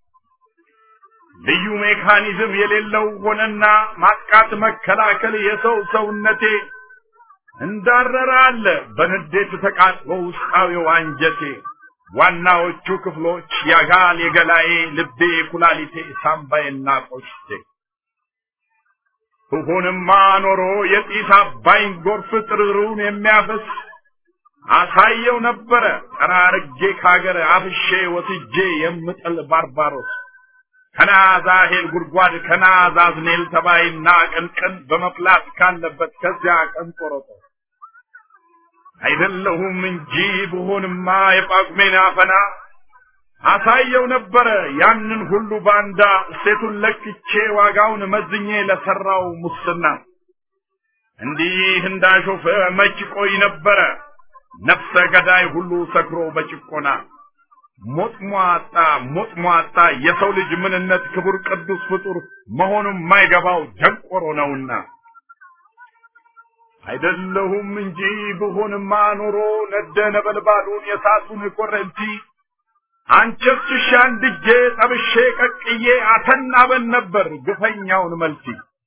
ልዩ ሜካኒዝም የሌለው ሆነና ማጥቃት መከላከል የሰው ሰውነቴ እንዳረረ አለ በንዴት ተቃጥሎ ውስጣዊው አንጀቴ ዋናዎቹ ክፍሎች ያጋል የገላዬ ልቤ ኩላሊቴ ሳምባዬና ቆሽቴ ሆኖማ ኖሮ የጢስ አባይን ጎርፍ ጥርሩን የሚያፈስ አሳየው ነበረ ጠራርጌ ካገር አፍሼ ወስጄ የምጥል ባርባሮስ ከናዛሄል ጉድጓድ ከናዛዝኔል ተባይና ቅንቅን በመፍላት ካለበት ከዚያ ቀንጦሮጦ አይደለሁም እንጂ ብሆንማ የጳጉሜን አፈና አሳየው ነበረ ያንን ሁሉ ባንዳ ሴቱን ለክቼ ዋጋውን መዝኜ ለሰራው ሙስና እንዲህ እንዳሾፈ መች ቆይ ነበረ ነፍሰ ገዳይ ሁሉ ሰክሮ በጭቆና ሞጥሟጣ ሞጥሟጣ የሰው ልጅ ምንነት ክቡር ቅዱስ ፍጡር መሆኑን ማይገባው ደንቆሮ ነውና አይደለሁም እንጂ ብሆንማ ኖሮ ነደ ነበልባሉን የሳቱን ኮረንቲ አንቸስሽ አንድጄ ጠብሼ ቀቅዬ አተናበን ነበር ግፈኛውን መልሲ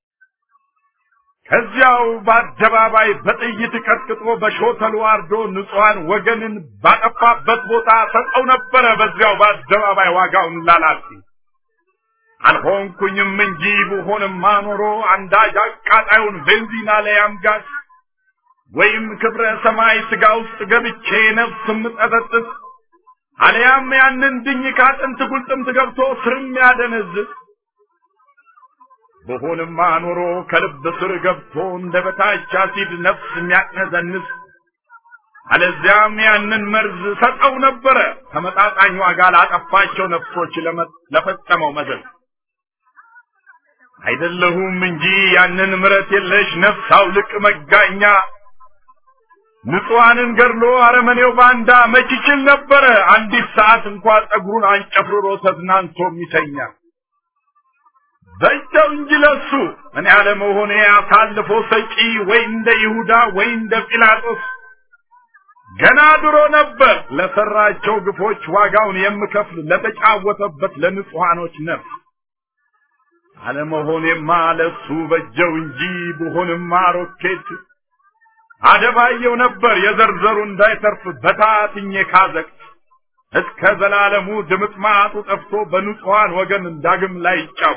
ከዚያው በአደባባይ በጥይት ቀጥቅጦ በሾተሉ አርዶ ንጹሃን ወገንን ባጠፋበት ቦታ ሰጠው ነበረ በዚያው በአደባባይ ዋጋውን ላላሲ አልሆንኩኝም እንጂ ብሆንማ ኖሮ አንዳጅ አቃጣዩን ቤንዚና ላይ አምጋስ ወይም ክብረ ሰማይ ስጋ ውስጥ ገብቼ ነፍስ ምጠጠጥስ አልያም ያንን ድኝ ካጥንት ጉልጥምት ገብቶ ስርም ያደነዝዝ በሆነማ ኖሮ ከልብ ስር ገብቶ እንደ በታች አሲድ ነፍስ የሚያነዘንስ አለዚያም ያንን መርዝ ሰጠው ነበረ ተመጣጣኝ ዋጋ ላጠፋቸው ነፍሶች ለፈጸመው መዘዝ አይደለሁም እንጂ ያንን ምረት የለሽ ነፍስ አውልቅ መጋኛ ንጹሃንን ገድሎ አረመኔው ባንዳ መች ይችል ነበረ አንዲት ሰዓት እንኳን ጸጉሩን አንጨፍርሮ ተዝናንቶ የሚተኛ በእጃው እንጂ ለሱ እኔ አለመሆኔ አሳልፎ ሰጪ ወይ እንደ ይሁዳ ወይ እንደ ጲላጦስ ገና ድሮ ነበር ለሰራቸው ግፎች ዋጋውን የምከፍል ለተጫወተበት ለንጹሃኖች ነፍስ አለመሆኔማ ለሱ በእጃው እንጂ ብሆንማ ሮኬት አደባየው ነበር የዘርዘሩ እንዳይተርፍ በታትኜ ካዘቅት እስከ ዘላለሙ ድምጥማጡ ጠፍቶ በንጹሃን ወገን ዳግም ላይ ይጫው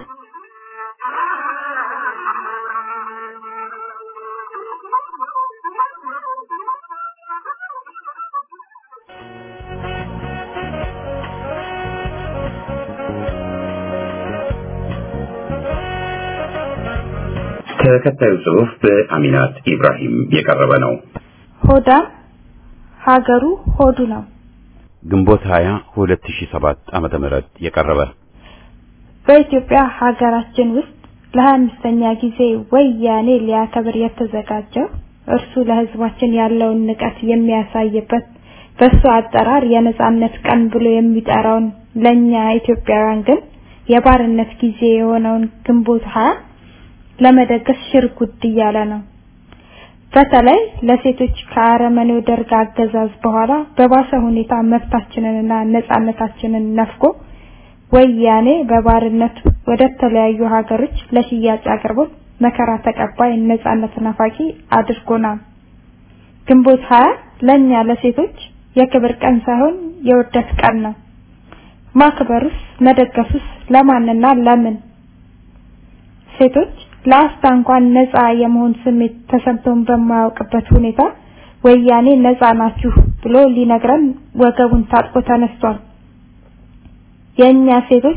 ተከታዩ ጽሑፍ በአሚናት ኢብራሂም የቀረበ ነው። ሆዳ ሀገሩ ሆዱ ነው። ግንቦት ሃያ ሁለት ሺህ ሰባት ዓመተ ምህረት የቀረበ በኢትዮጵያ ሀገራችን ውስጥ ለአምስተኛ ጊዜ ወያኔ ሊያከብር የተዘጋጀው እርሱ ለህዝባችን ያለውን ንቀት የሚያሳይበት በሱ አጠራር የነጻነት ቀን ብሎ የሚጠራውን ለኛ ኢትዮጵያውያን ግን የባርነት ጊዜ የሆነውን ግንቦት ሃያ ለመደገስ ሽርጉድ እያለ ነው። በተለይ ለሴቶች ከአረመኔው ደርግ አገዛዝ በኋላ በባሰ ሁኔታ መብታችንንና ነጻነታችንን ነፍጎ ወያኔ በባርነት ወደ ተለያዩ ሀገሮች ለሽያጭ አቅርቦ መከራ ተቀባይ ነጻነት ናፋቂ አድርጎናል። ግንቦት ሃያ ለኛ ለሴቶች የክብር ቀን ሳይሆን የውርደት ቀን ነው። ማክበሩስ መደገፉስ ለማንና ለምን? ሴቶች ለአፍታ እንኳን ነፃ የመሆን ስሜት ተሰምቶን በማያውቅበት ሁኔታ ወያኔ ነፃ ናችሁ ብሎ ሊነግረን ወገቡን ታጥቆ ተነስቷል። የኛ ሴቶች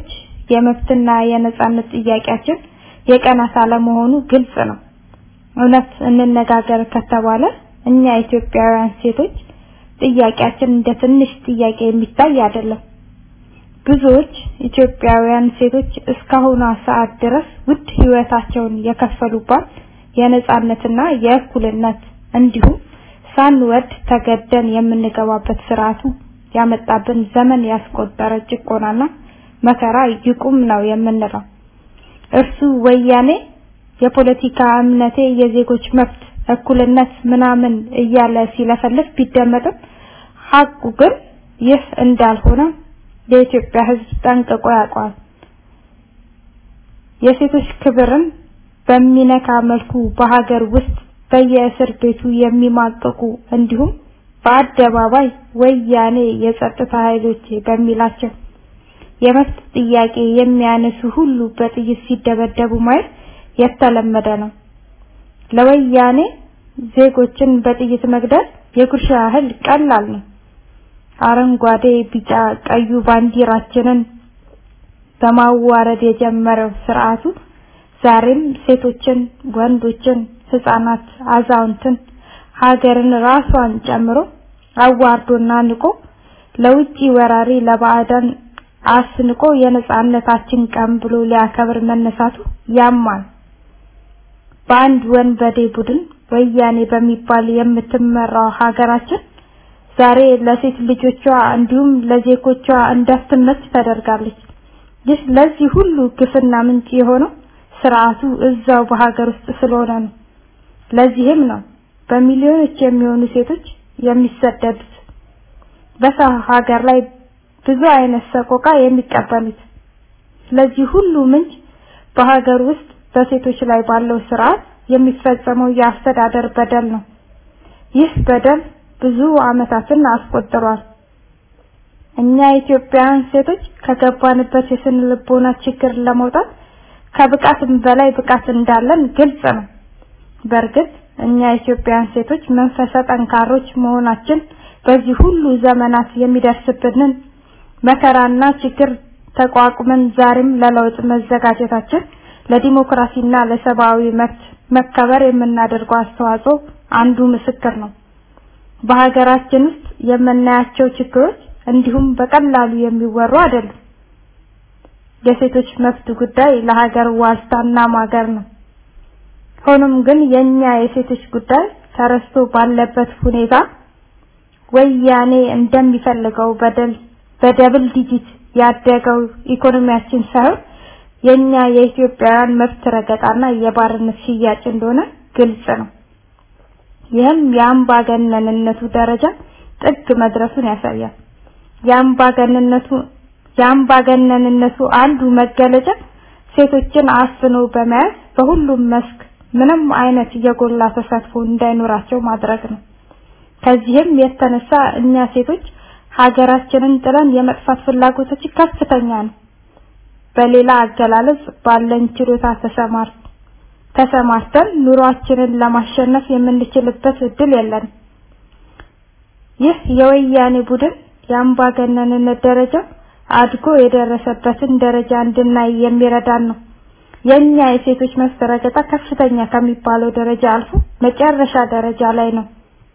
የመብትና የነጻነት ጥያቄያችን የቀናት አለመሆኑ ግልጽ ነው። እውነት እንነጋገር ከተባለ እኛ ኢትዮጵያውያን ሴቶች ጥያቄያችን እንደ ትንሽ ጥያቄ የሚታይ አይደለም። ብዙዎች ኢትዮጵያውያን ሴቶች እስካሁን ሰዓት ድረስ ውድ ህይወታቸውን የከፈሉባት የነጻነትና የእኩልነት እንዲሁም ሳንወድ ተገደን የምንገባበት ስርዓቱ ያመጣብን ዘመን ያስቆጠረ ጭቆናና መከራ ይቁም ነው የምንለው። እርሱ ወያኔ የፖለቲካ እምነቴ የዜጎች መብት እኩልነት ምናምን እያለ ሲለፈልፍ ቢደመጥም ሐቁ ግን ይህ እንዳልሆነ የኢትዮጵያ ህዝብ ጠንቅቆ ያውቃል። የሴቶች ክብርን በሚነካ መልኩ በሀገር ውስጥ በየእስር ቤቱ የሚማቀቁ እንዲሁም በአደባባይ ወያኔ የጸጥታ ኃይሎች በሚላቸው የመብት ጥያቄ የሚያነሱ ሁሉ በጥይት ሲደበደቡ ማየት የተለመደ ነው። ለወያኔ ዜጎችን በጥይት መግደል የጉርሻ ያህል ቀላል ነው። አረንጓዴ ቢጫ ቀዩ ባንዲራችንን በማዋረድ የጀመረው ስርዓቱ ዛሬም ሴቶችን፣ ወንዶችን፣ ህፃናት፣ አዛውንትን ሀገርን ራሷን ጨምሮ አዋርዶና ንቆ ለውጪ ወራሪ ለባዕዳን አስንቆ የነጻነታችን ቀን ብሎ ሊያከብር መነሳቱ ያማል። በአንድ ወንበዴ ቡድን ወያኔ በሚባል የምትመራው ሀገራችን ዛሬ ለሴት ልጆቿ እንዲሁም ለዜጎቿ እንዳትመች ተደርጋለች። ይህ ለዚህ ሁሉ ግፍና ምንጭ የሆነው ስርዓቱ እዛው በሀገር ውስጥ ስለሆነ ነው። ለዚህም ነው በሚሊዮኖች የሚሆኑ ሴቶች የሚሰደዱት፣ በሰው ሀገር ላይ ብዙ አይነት ሰቆቃ የሚቀበሉት። ለዚህ ሁሉ ምንጭ በሀገር ውስጥ በሴቶች ላይ ባለው ስርዓት የሚፈጸመው የአስተዳደር በደል ነው። ይህ በደል ብዙ አመታትን አስቆጥሯል። እኛ ኢትዮጵያውያን ሴቶች ከገባንበት የስነ ልቦና ችግር ለመውጣት ከብቃትም በላይ ብቃት እንዳለን ግልጽ ነው። በእርግጥ እኛ ኢትዮጵያውያን ሴቶች መንፈሰ ጠንካሮች መሆናችን በዚህ ሁሉ ዘመናት የሚደርስብንን መከራና ችግር ተቋቁመን ዛሬም ለለውጥ መዘጋጀታችን ለዲሞክራሲና ለሰብአዊ መብት መከበር የምናደርገው አስተዋጽኦ አንዱ ምስክር ነው። በሀገራችን ውስጥ የምናያቸው ችግሮች እንዲሁም በቀላሉ የሚወሩ አይደሉም። የሴቶች መብት ጉዳይ ለሀገር ዋልታና ማገር ነው። ሆኖም ግን የኛ የሴቶች ጉዳይ ተረስቶ ባለበት ሁኔታ ወያኔ እንደሚፈልገው በደል በደብል ዲጂት ያደገው ኢኮኖሚያችን ሳይሆን የኛ የኢትዮጵያውያን መብት ረገጣና የባርነት ሽያጭ እንደሆነ ግልጽ ነው። ይህም የአምባገነንነቱ ደረጃ ጥግ መድረሱን ያሳያል። የአምባገነንነቱ የአምባገነንነቱ አንዱ መገለጫ ሴቶችን አፍኖ በመያዝ በሁሉም መስክ ምንም አይነት የጎላ ተሳትፎ እንዳይኖራቸው ማድረግ ነው። ከዚህም የተነሳ እኛ ሴቶች ሀገራችንን ጥለን የመጥፋት ፍላጎቶች ከፍተኛ ነው። በሌላ አገላለጽ ባለን ችሎታ ተሰማር ተሰማርተን ኑሯችንን ለማሸነፍ የምንችልበት እድል የለን። ይህ የወያኔ ቡድን የአምባገነንነት ደረጃ አድጎ የደረሰበትን ደረጃ እንድናይ የሚረዳን ነው። የኛ የሴቶች መብት ረገጣ ከፍተኛ ከሚባለው ደረጃ አልፎ መጨረሻ ደረጃ ላይ ነው።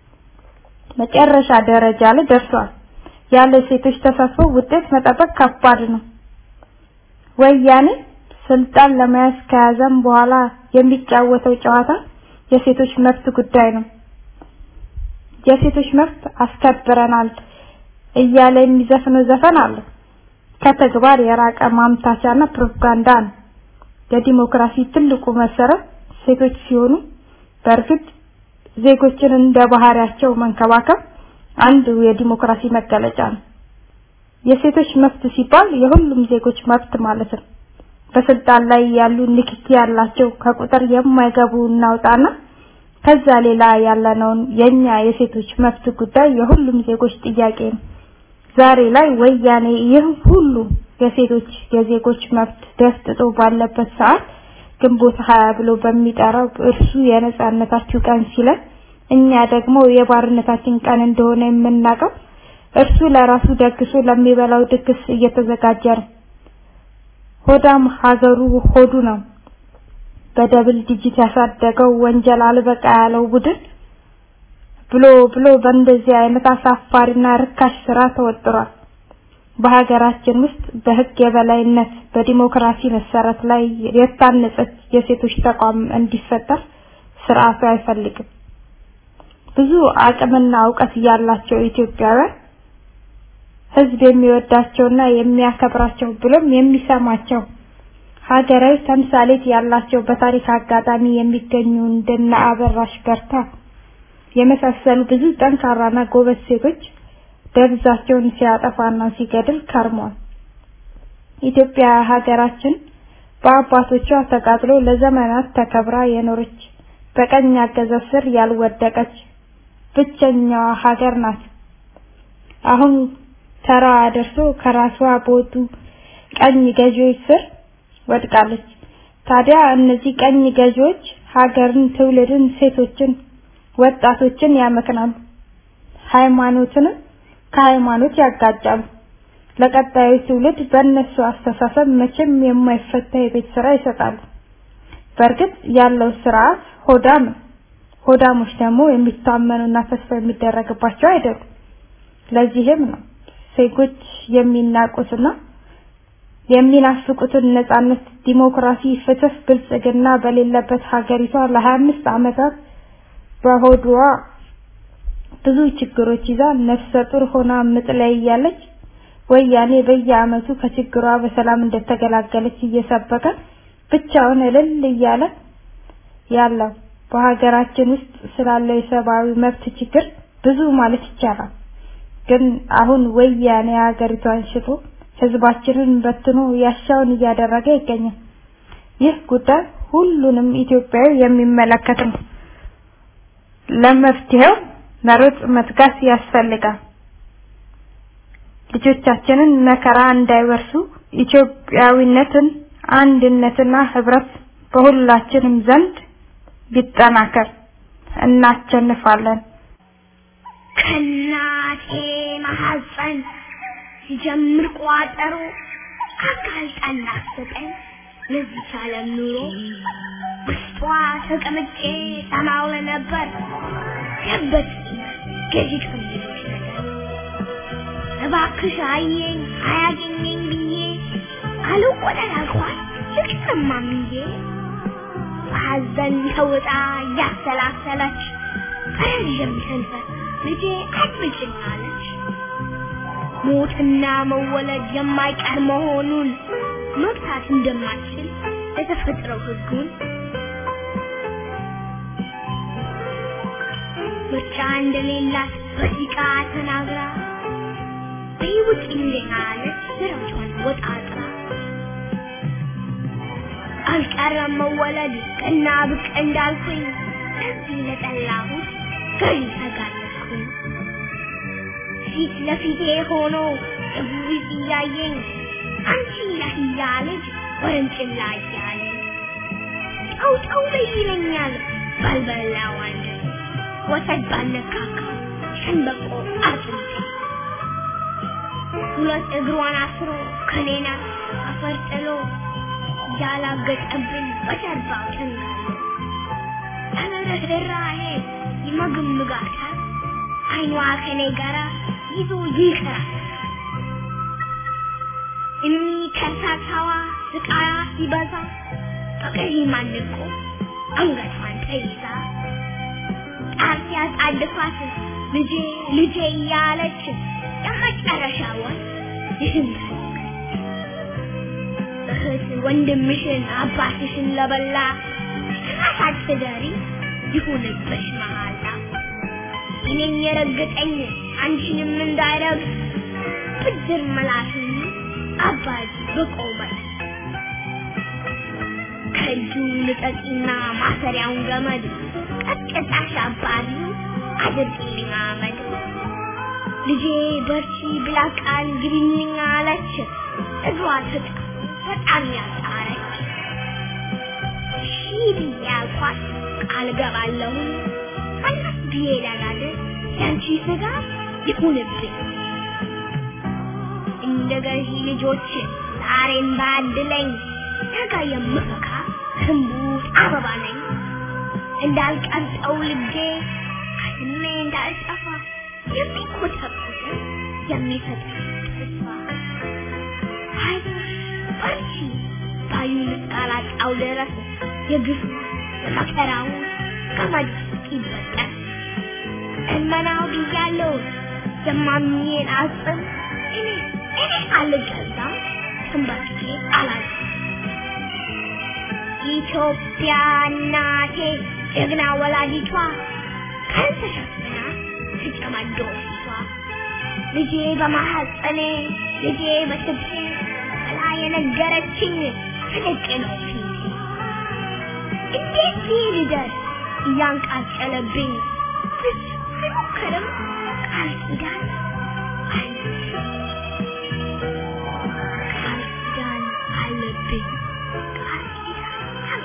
መጨረሻ ደረጃ ላይ ደርሷል። ያለ ሴቶች ተሳትፎ ውጤት መጠበቅ ከባድ ነው። ወያኔ ስልጣን ለመያዝ ከያዘም በኋላ የሚጫወተው ጨዋታ የሴቶች መብት ጉዳይ ነው። የሴቶች መብት አስከብረናል እያለ የሚዘፍነው ዘፈን አለ። ከተግባር የራቀ ማምታቻና ፕሮፓጋንዳ ነው። የዲሞክራሲ ትልቁ መሰረት ሴቶች ሲሆኑ በእርግጥ ዜጎችን እንደ ባህሪያቸው መንከባከብ አንዱ የዲሞክራሲ መገለጫ ነው። የሴቶች መብት ሲባል የሁሉም ዜጎች መብት ማለት ነው። በስልጣን ላይ ያሉ ንክኪ ያላቸው ከቁጥር የማይገቡ እናውጣና ከዛ ሌላ ያለነው የኛ የሴቶች መብት ጉዳይ የሁሉም ዜጎች ጥያቄ ነው። ዛሬ ላይ ወያኔ ይህ ሁሉ የሴቶች የዜጎች መብት ደፍጥጦ ባለበት ሰዓት ግንቦት ሃያ ብሎ በሚጠራው እርሱ የነጻነታችን ቀን ሲለን እኛ ደግሞ የባርነታችን ቀን እንደሆነ የምናውቀው እርሱ ለራሱ ደግሶ ለሚበላው ድግስ እየተዘጋጀ ነው። ሆዳም ሀገሩ ሆዱ ነው። በደብል ዲጂት ያሳደገው ወንጀል አልበቃ ያለው ቡድን ብሎ ብሎ በእንደዚህ አይነት አሳፋሪና ርካሽ ስራ ተወጥሯል። በሀገራችን ውስጥ በህግ የበላይነት በዲሞክራሲ መሰረት ላይ የታነጸች የሴቶች ተቋም እንዲፈጠር ስርዓቱ አይፈልግም። ብዙ አቅምና ዕውቀት ያላቸው ኢትዮጵያውያን ህዝብ የሚወዳቸውና የሚያከብራቸው ብሎም የሚሰማቸው ሀገራዊ ተምሳሌት ያላቸው በታሪክ አጋጣሚ የሚገኙ እንደና አበራሽ በርታ የመሳሰሉ ብዙ ጠንካራና ጎበዝ ሴቶች ደብዛቸውን ሲያጠፋና ሲገድል ከርሟል። ኢትዮጵያ ሀገራችን በአባቶቿ ተቃጥሎ ለዘመናት ተከብራ የኖረች በቀኝ አገዛዝ ስር ያልወደቀች ብቸኛዋ ሀገር ናት። አሁን ተራ ደርሶ ከራሷ ቦቱ ቀኝ ገዢዎች ስር ወድቃለች። ታዲያ እነዚህ ቀኝ ገዢዎች ሀገርን፣ ትውልድን፣ ሴቶችን፣ ወጣቶችን ያመክናሉ። ሃይማኖትን ከሃይማኖት ያጋጫሉ። ለቀጣዩ ትውልድ በእነሱ አስተሳሰብ መቼም የማይፈታ የቤት ስራ ይሰጣሉ። በርግጥ ያለው ስርዓት ሆዳም ሆዳሞች ደግሞ የሚታመኑና ተስፋ የሚደረግባቸው አይደሉም። ለዚህም ነው ዜጎች የሚናቁትና የሚናፍቁትን ነጻነት፣ ዲሞክራሲ፣ ፍትህ፣ ብልጽግና በሌለበት ሀገሪቷ ለሀያ አምስት ዓመታት በሆዷ ብዙ ችግሮች ይዛ ነፍሰ ጡር ሆና ምጥ ላይ ያለች ወያኔ በየዓመቱ ከችግሯ በሰላም እንደተገላገለች እየሰበከ ብቻውን እልል እያለ ያለው በሀገራችን ውስጥ ስላለው የሰብአዊ መብት ችግር ብዙ ማለት ይቻላል። ግን አሁን ወያኔ ሀገሪቷን ሽጦ ህዝባችንን በትኖ ያሻውን እያደረገ ይገኛል። ይህ ጉዳይ ሁሉንም ኢትዮጵያዊ የሚመለከት ነው። ለመፍትሄው መሮጥ መትጋት ያስፈልጋል። ልጆቻችንን መከራ እንዳይወርሱ ኢትዮጵያዊነትን፣ አንድነትና ህብረት በሁላችንም ዘንድ ቢጠናከር እናቸንፋለን። ከናቴ ማህፀን ሲጀምር ቋጠሮ አካልጣና ሰጠኝ ለዚህ ዓለም ኑሮ ውስጧ ተቀምጬ ሰማው ነበር የበት ገጅት ፍልጆች ነገር እባክሽ አየኝ አያገኘኝ ብዬ አልቆጠር አልኳት ልቅሰማምዬ ሐዘን ተውጣ ያሰላሰለች ረጅም ከንፈር ልጄ አትምጭኛለች ሞትና መወለድ የማይቀር መሆኑን መግታት እንደማትችል የተፈጠረው ህጉን ምርጫ እንደሌላት በሲቃ ተናግራ በይውጥ እንደናለች ስራቿን ወጣጥራ አልቀረም መወለድ ቀና ብቅ እንዳልኩኝ እዚህ ለጠላሁት ገዢ ተጋለጥኩኝ ፊት ለፊቴ ሆኖ እቡይ እያየኝ አንቺ ያህያ ልጅ ወረንጭላ እያለኝ ጠው ጠው ይለኛል ባልበላው አንድ ወሰድ ባነካካ ሸንበቆ አጥንቴ ሁለት እግሯን አስሮ ከኔና አፈርጥሎ ያላገጠብን በጀርባው ተንጋሎ ተነረራሄ ይመግምጋታል አይኗ ከኔ ጋራ ይዞ ይቀራል እኒ ከሳታዋ ስቃያ ሲበዛ በቀይ ማንቆ አንገቷን ተይዛ ጣፊያ አድፋት ልጄ ልጄ ያለች የመጨረሻውን ይህን እህት ወንድምሽን አባትሽን ለበላ አሳትደሪ ይሁንብሽ መሃላ እኔን የረገጠኝ አንቺንም እንዳይረግ ብድር መላሽን አባጅ በቆመት ከእጁ ልቀቂና ማሰሪያውን ገመድ ቀጥቅጣሽ አባሪ አድርጊልኝ አመድ ልጄ በርቺ ብላ ቃል ግቢልኝ አለች እግሯ ተጣ በጣም ያጣረች ሺህ ያልኳት ቃል ገባለሁ አንተ ቢሄዳላለ ያንቺ ስጋ ይሁንብኝ እንደገዢ ልጆች ዛሬን ባድለኝ ነገ የምፈካ ህንቡት አበባ ነኝ እንዳልቀልጠው ልጄ ከስሜ እንዳልጠፋ የሚኮተኩት የሚሰጥ ተስፋ አይዞሽ በርቺ ባዩን እስካላጣው ድረስ የግፍ የመከራው ገመድ ይበጠስ እመናው ብያለሁ የማምኜን አጽም እኔ እኔ አልገዛም ተንበርክኬ አላዝም ኢትዮጵያ እናቴ ጀግና ወላዲቷ ካልተሸፍና ትጨማዶ ፊቷ ልጄ በማህፀኔ ልጄ በስብሴ ብላ የነገረችኝ ትልቅ ነው ፊቴ እንዴት ልደርስ እያንቃጨለብኝ ፍጹም አይሞክርም ቃል ኪዳን ቃል ኪዳን አለብኝ ቃል ኪዳን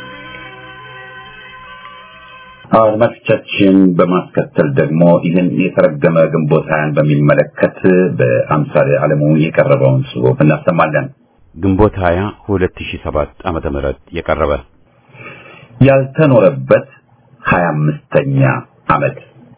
አድማጮቻችን በማስከተል ደግሞ ይህን የተረገመ ግንቦት ሃያን በሚመለከት በአምሳሌ ዓለሙ የቀረበውን ጽሑፍ እናሰማለን። ግንቦት ሃያ ሁለት ሺህ ሰባት ዓመተ ምህረት የቀረበ ያልተኖረበት ሃያ አምስተኛ ዓመት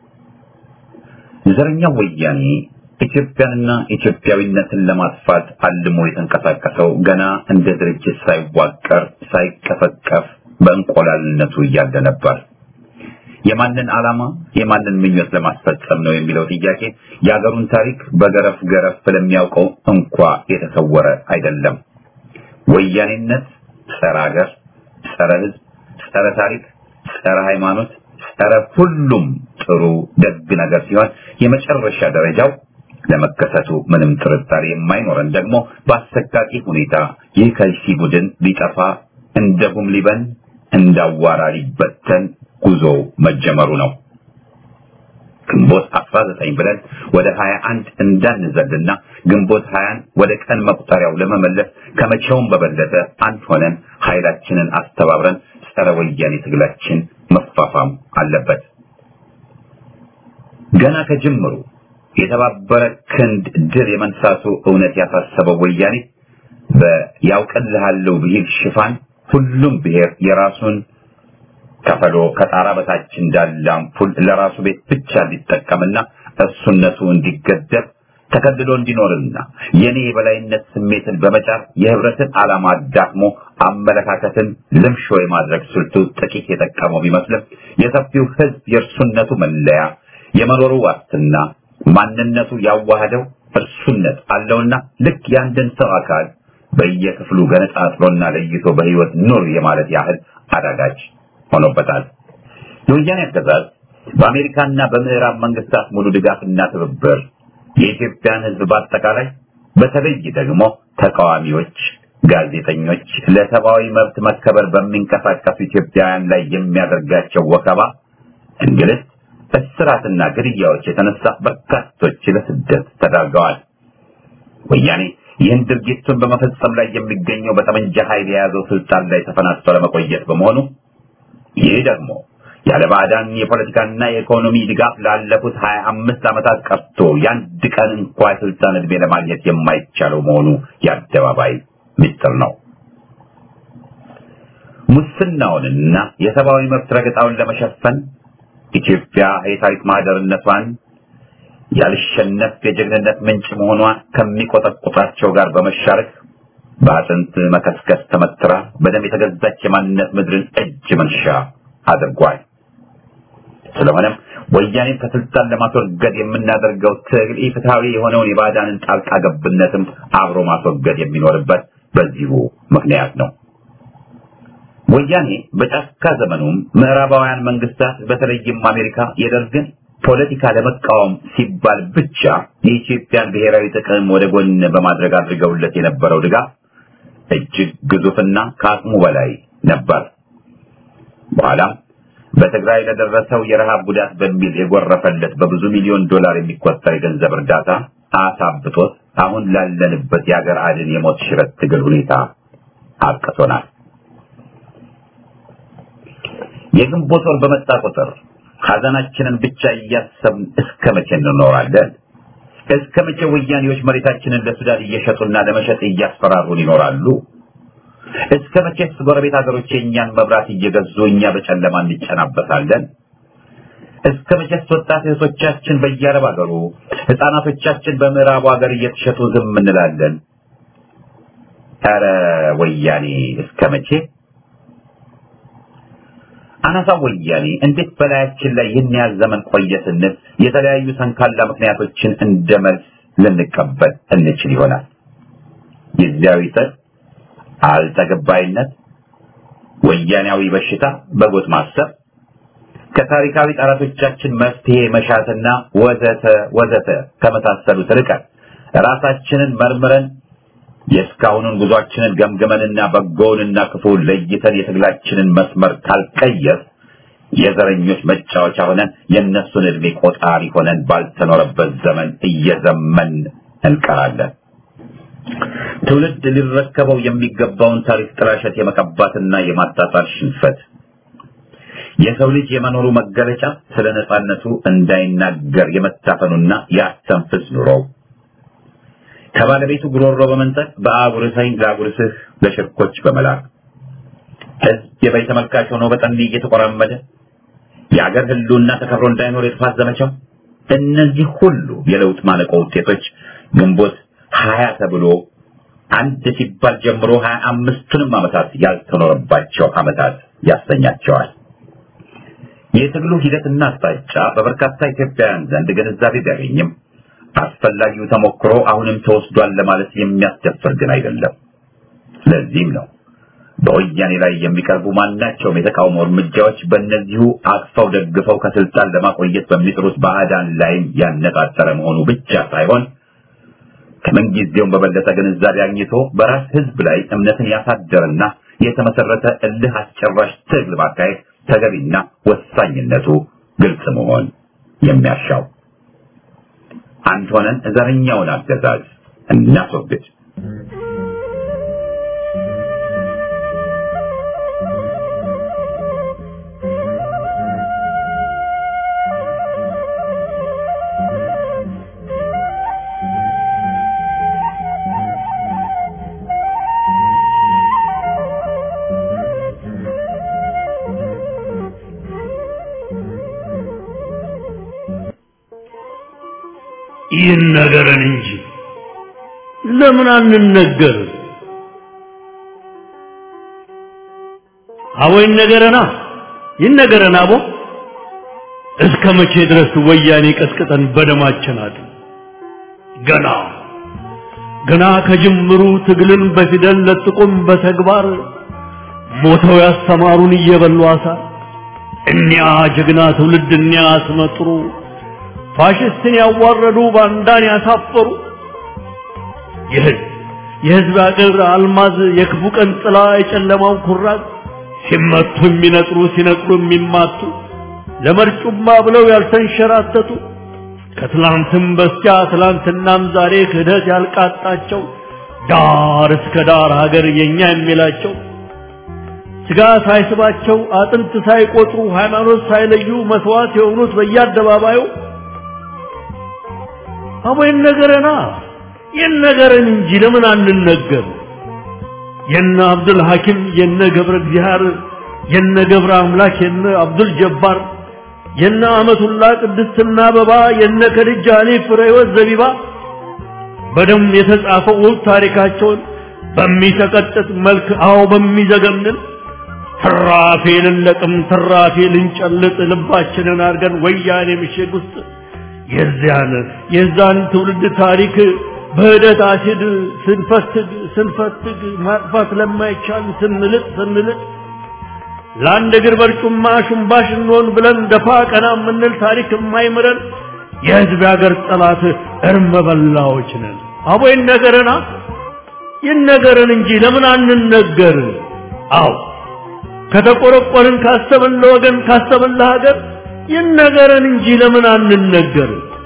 ዘረኛው ወያኔ ኢትዮጵያንና ኢትዮጵያዊነትን ለማጥፋት አልሞ የተንቀሳቀሰው ገና እንደ ድርጅት ሳይዋቀር ሳይከፈከፍ በእንቆላልነቱ እያለ ነበር። የማንን ዓላማ የማንን ምኞት ለማስፈጸም ነው የሚለው ጥያቄ የአገሩን ታሪክ በገረፍ ገረፍ ስለሚያውቀው እንኳ የተሰወረ አይደለም። ወያኔነት ጸረ ሀገር፣ ጸረ ሕዝብ፣ ጸረ ታሪክ፣ ጸረ ሃይማኖት፣ ጸረ ሁሉም ጥሩ ደግ ነገር ሲሆን የመጨረሻ ደረጃው ለመከሰቱ ምንም ጥርጣሬ የማይኖረን ደግሞ በአሰቃቂ ሁኔታ ይህ ከይሲ ቡድን ሊጠፋ እንደጉም ሊበን እንዳዋራ ሊበተን ጉዞ መጀመሩ ነው። ግንቦት አስራ ዘጠኝ ብለን ወደ ሃያ አንድ እንዳንዘልና ግንቦት ሃያን ወደ ቀን መቁጠሪያው ለመመለስ ከመቼውም በበለጠ አንድ ሆነን ኃይላችንን አስተባብረን ጸረ ወያኔ ትግላችን መፋፋም አለበት። ገና ከጅምሩ የተባበረ ክንድ ድል የመንሳቱ እውነት ያሳሰበው ወያኔ በያውቀልሃለው ብሂል ሽፋን ሁሉም ብሔር የራሱን ከፈሎ ከጣራ በታች እንዳለ አምፑል ለራሱ ቤት ብቻ እንዲጠቀምና እሱነቱ እንዲገደብ ተከልሎ እንዲኖርና የኔ የበላይነት ስሜትን በመጫር የህብረትን ዓላማ አዳክሞ አመለካከትን ልምሾ የማድረግ ስልቱ ጥቂት የጠቀመው ቢመስልም የሰፊው ህዝብ የእርሱነቱ መለያ የመኖሩ ዋስትና ማንነቱ ያዋሃደው እርሱነት አለውና ልክ ያንድን ሰው አካል በየክፍሉ ገነጣጥሎና ለይቶ በህይወት ኑር የማለት ያህል አዳጋች ሆኖበታል። የወያኔ አገዛዝ በአሜሪካና በምዕራብ መንግስታት ሙሉ ድጋፍና ትብብር የኢትዮጵያን ህዝብ በአጠቃላይ በተለይ ደግሞ ተቃዋሚዎች፣ ጋዜጠኞች፣ ለሰብአዊ መብት መከበር በሚንቀሳቀሱ ኢትዮጵያውያን ላይ የሚያደርጋቸው ወከባ፣ እንግልት፣ እስራትና ግድያዎች የተነሳ በርካቶች ለስደት ተዳርገዋል። ወያኔ ይህን ድርጊቱን በመፈጸም ላይ የሚገኘው በጠመንጃ ኃይል የያዘው ስልጣን ላይ ተፈናጥቶ ለመቆየት በመሆኑ ይህ ደግሞ ያለ ባዕዳን የፖለቲካና የኢኮኖሚ ድጋፍ ላለፉት ሀያ አምስት ዓመታት ቀርቶ ያንድ ቀን እንኳን ስልጣን እድሜ ለማግኘት የማይቻለው መሆኑ የአደባባይ ምስጢር ነው። ሙስናውንና የሰብአዊ መብት ረገጣውን ለመሸፈን ኢትዮጵያ የታሪክ ማህደርነቷን ያልሸነፍ የጀግንነት ምንጭ መሆኗ ከሚቆጠቁጣቸው ጋር በመሻረክ በአጥንት መከስከስ ተመትራ በደም የተገዛች የማንነት ምድርን እጅ መንሻ አድርጓል። ስለሆነም ወያኔን ከስልጣን ለማስወገድ የምናደርገው ትግል ኢፍትሃዊ የሆነውን የባዕዳንን ጣልቃ ገብነትም አብሮ ማስወገድ የሚኖርበት በዚሁ ምክንያት ነው። ወያኔ በጫካ ዘመኑም ምዕራባውያን መንግስታት በተለይም አሜሪካ የደርግን ፖለቲካ ለመቃወም ሲባል ብቻ የኢትዮጵያን ብሔራዊ ጥቅም ወደ ጎን በማድረግ አድርገውለት የነበረው ድጋፍ እጅግ ግዙፍና ከአቅሙ በላይ ነበር። በኋላም በትግራይ ለደረሰው የረሃብ ጉዳት በሚል የጎረፈለት በብዙ ሚሊዮን ዶላር የሚቆጠር የገንዘብ እርዳታ አሳብቶት አሁን ላለንበት የሀገር አድን የሞት ሽረት ትግል ሁኔታ አብቅቶናል። የግንቦት ወር በመጣ ቁጥር ሐዘናችንን ብቻ እያሰብን እስከ መቼ እንኖራለን? እስከ መቼ ወያኔዎች መሬታችንን ለሱዳን እየሸጡና ለመሸጥ እያስፈራሩን ይኖራሉ? እስከ መቼስ ጎረቤት ሀገሮች የኛን መብራት እየገዙ እኛ በጨለማ እንጨናበታለን? እስከ መቼስ ወጣት እህቶቻችን በየአረብ ሀገሩ ህፃናቶቻችን በምዕራቡ ሀገር እየተሸጡ ዝም እንላለን? ኧረ ወያኔ እስከ መቼ? አናሳ ወያኔ እንዴት በላያችን ላይ ይህን ያህል ዘመን ቆየ ስንል የተለያዩ ሰንካላ ምክንያቶችን እንደመልስ ልንቀበል እንችል ይሆናል። ጊዜያዊ ጥል፣ አልተገባይነት፣ ወያኔያዊ በሽታ፣ በጎጥ ማሰብ፣ ከታሪካዊ ጠላቶቻችን መፍትሄ መሻትና ወዘተ ወዘተ ከመሳሰሉት ርቀን ራሳችንን መርምረን የስካውንን ጉዟችንን ገምገመንና በጎውንና ክፉውን ለይተን የትግላችንን መስመር ካልቀየር የዘረኞች መጫወቻ ሆነን የነሱን እድሜ ቆጣሪ ሆነን ባልተኖረበት ዘመን እየዘመን እንቀራለን። ትውልድ ሊረከበው የሚገባውን ታሪክ ጥላሸት የመቀባትና የማጣጣል ሽንፈት የሰው ልጅ የመኖሩ መገለጫ ስለ ነጻነቱ እንዳይናገር የመታፈኑና ያስተንፍስ ኑሮው ከባለቤቱ ጉሮሮ በመንጠቅ በአጉርሰኝ ላጉርስህ ለሽርኮች በመላክ ህዝብ የበይ ተመልካች ሆኖ በጠን እየተቆራመደ የአገር ህልውና ተከብሮ እንዳይኖር የጥፋት ዘመቻው እነዚህ ሁሉ የለውጥ ማነቆ ውጤቶች ግንቦት ሀያ ተብሎ አንድ ሲባል ጀምሮ ሀያ አምስቱንም ዓመታት ያልተኖረባቸው ዓመታት ያሰኛቸዋል። የትግሉ ሂደትና አቅጣጫ በበርካታ ኢትዮጵያውያን ዘንድ ግንዛቤ ቢያገኝም አስፈላጊው ተሞክሮ አሁንም ተወስዷል ለማለት የሚያስደፍር ግን አይደለም። ለዚህም ነው በወያኔ ላይ የሚቀርቡ ማናቸውም የተቃውሞ እርምጃዎች በእነዚሁ አቅፈው ደግፈው ከስልጣን ለማቆየት በሚጥሩት ባዕዳን ላይም ያነጣጠረ መሆኑ ብቻ ሳይሆን ከመንጊዜውም በበለጠ ግንዛቤ አግኝቶ በራስ ህዝብ ላይ እምነትን ያሳደረና የተመሰረተ እልህ አስጨራሽ ትግል ማካሄድ ተገቢና ወሳኝነቱ ግልጽ መሆን የሚያሻው አንድ ሆነን ዘረኛውን አገዛዝ እናስወግድ። ይነገረን እንጂ ለምን አንነገር? አቦ ይነገረና ይነገረና አቦ እስከ መቼ ድረስ ወያኔ ቀጥቅጠን በደማችን አጥ ገና ገና ከጅምሩ ትግልን በፊደል ለጥቁም በተግባር ሞተው ያስተማሩን እየበሉ አሳ እኒያ ጀግና ትውልድ እኒያ አስመጥሩ ፋሽስትን ያዋረዱ ባንዳን ያሳፈሩ የህዝብ የህዝብ አገር አልማዝ የክፉ ቀን ጥላ የጨለማው ኩራዝ ሲመቱ የሚነጥሩ ሲነጥሩ የሚማቱ ለመርጩማ ብለው ያልተንሸራተቱ ከትላንትም በስቲያ ትላንትናም ዛሬ ክህደት ያልቃጣቸው ዳር እስከ ዳር ሀገር የኛ የሚላቸው ስጋ ሳይስባቸው አጥንት ሳይቆጥሩ ሃይማኖት ሳይለዩ መስዋዕት የሆኑት በየአደባባዩ አቦ ይነገረና ይነገረን እንጂ ለምን አንነገር? የነ አብዱል ሐኪም የነ ገብረ እግዚአብሔር የነ ገብረ አምላክ የነ አብዱል ጀባር የነ አመቱላ ቅድስትና አበባ የነ ከድጃ አሊ ፍሬወት ዘቢባ በደም የተጻፈው ውብ ታሪካቸውን በሚተቀጥጥ መልክ አዎ በሚዘገንን ትራፊልን ለቅም ትራፊልን ጨልጥ ልባችንን አርገን ወያኔ ምሽግ ውስጥ የዚያን የዛን ትውልድ ታሪክ በህደት አሲድ ስንፈትግ ስንፈትግ ማጥፋት ለማይቻል ስንልጥ ስንልጥ ለአንድ እግር በርጩማ ሽምባሽ እንሆን ብለን ደፋ ቀና የምንል ታሪክ የማይምረን የህዝብ ሀገር ጠላት እርመ በላዎች ነን። አቦ ይነገረና ይነገረን እንጂ ለምን አንነገር? አዎ ከተቆረቆርን ካሰብን ለወገን ካሰብን ለሀገር ይነገረን እንጂ ለምን አንነገር?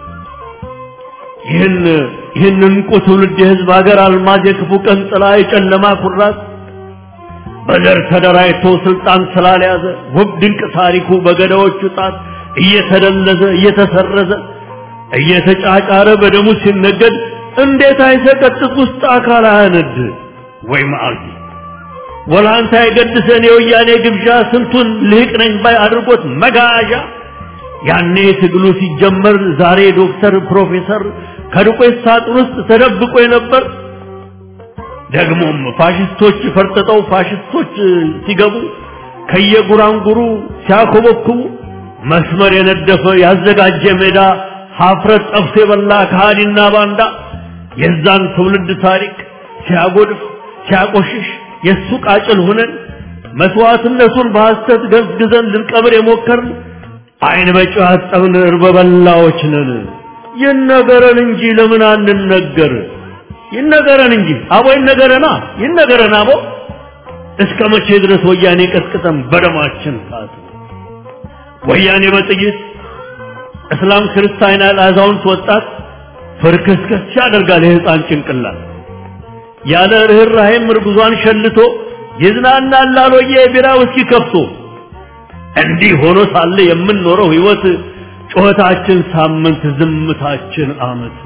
ይህን ይህን እንቁ ትውልድ የህዝብ ሀገር አልማዝ የክፉ ቀን ጥላ የጨለማ ኩራት በዘር ተደራጅቶ ስልጣን ስላልያዘ ውብ ድንቅ ታሪኩ በገዳዎቹ ጣት እየተደለዘ እየተሰረዘ እየተጫጫረ በደሙ ሲነገድ እንዴት አይሰቀጥጥ ውስጥ አካል አያነድ ወይ ማአልቲ ወላንታ የገድሰን የወያኔ ግብዣ ስንቱን ልህቅ ነኝ ባይ አድርጎት መጋዣ ያኔ ትግሉ ሲጀመር ዛሬ ዶክተር ፕሮፌሰር ከዱቄት ሳጥን ውስጥ ተደብቆ የነበር ደግሞም ፋሽስቶች ፈርጥጠው ፋሽስቶች ሲገቡ ከየጉራንጉሩ ሲያኮበኩቡ መስመር የነደፈ ያዘጋጀ ሜዳ ሀፍረት ጠፍቶ የበላ ከሃዲና ባንዳ የዛን ትውልድ ታሪክ ሲያጎድፍ ሲያቆሽሽ የሱ ቃጭል ሆነን መስዋዕትነቱን በሐሰት ገዝግዘን ልንቀብር የሞከርን አይን በጨው ያጠብን እርበበላዎች ነን። ይነገረን እንጂ ለምን አንነገር? ይነገረን እንጂ አቦ ይነገረና ይነገረና አቦ እስከ መቼ ድረስ ወያኔ ቀጥቅጠን በደማችን ታጥ ወያኔ በጥይት እስላም ክርስቲያን አዛውንት ወጣት ፍርክስክስ ያደርጋል የህፃን ጭንቅላት ያለ ርህራሄም እርጉዟን ሸልቶ ይዝናናል ላሎዬ ቢራ ውስኪ ከፍቶ እንዲህ ሆኖ ሳለ የምንኖረው ህይወት ጮህታችን ሳምንት ዝምታችን አመት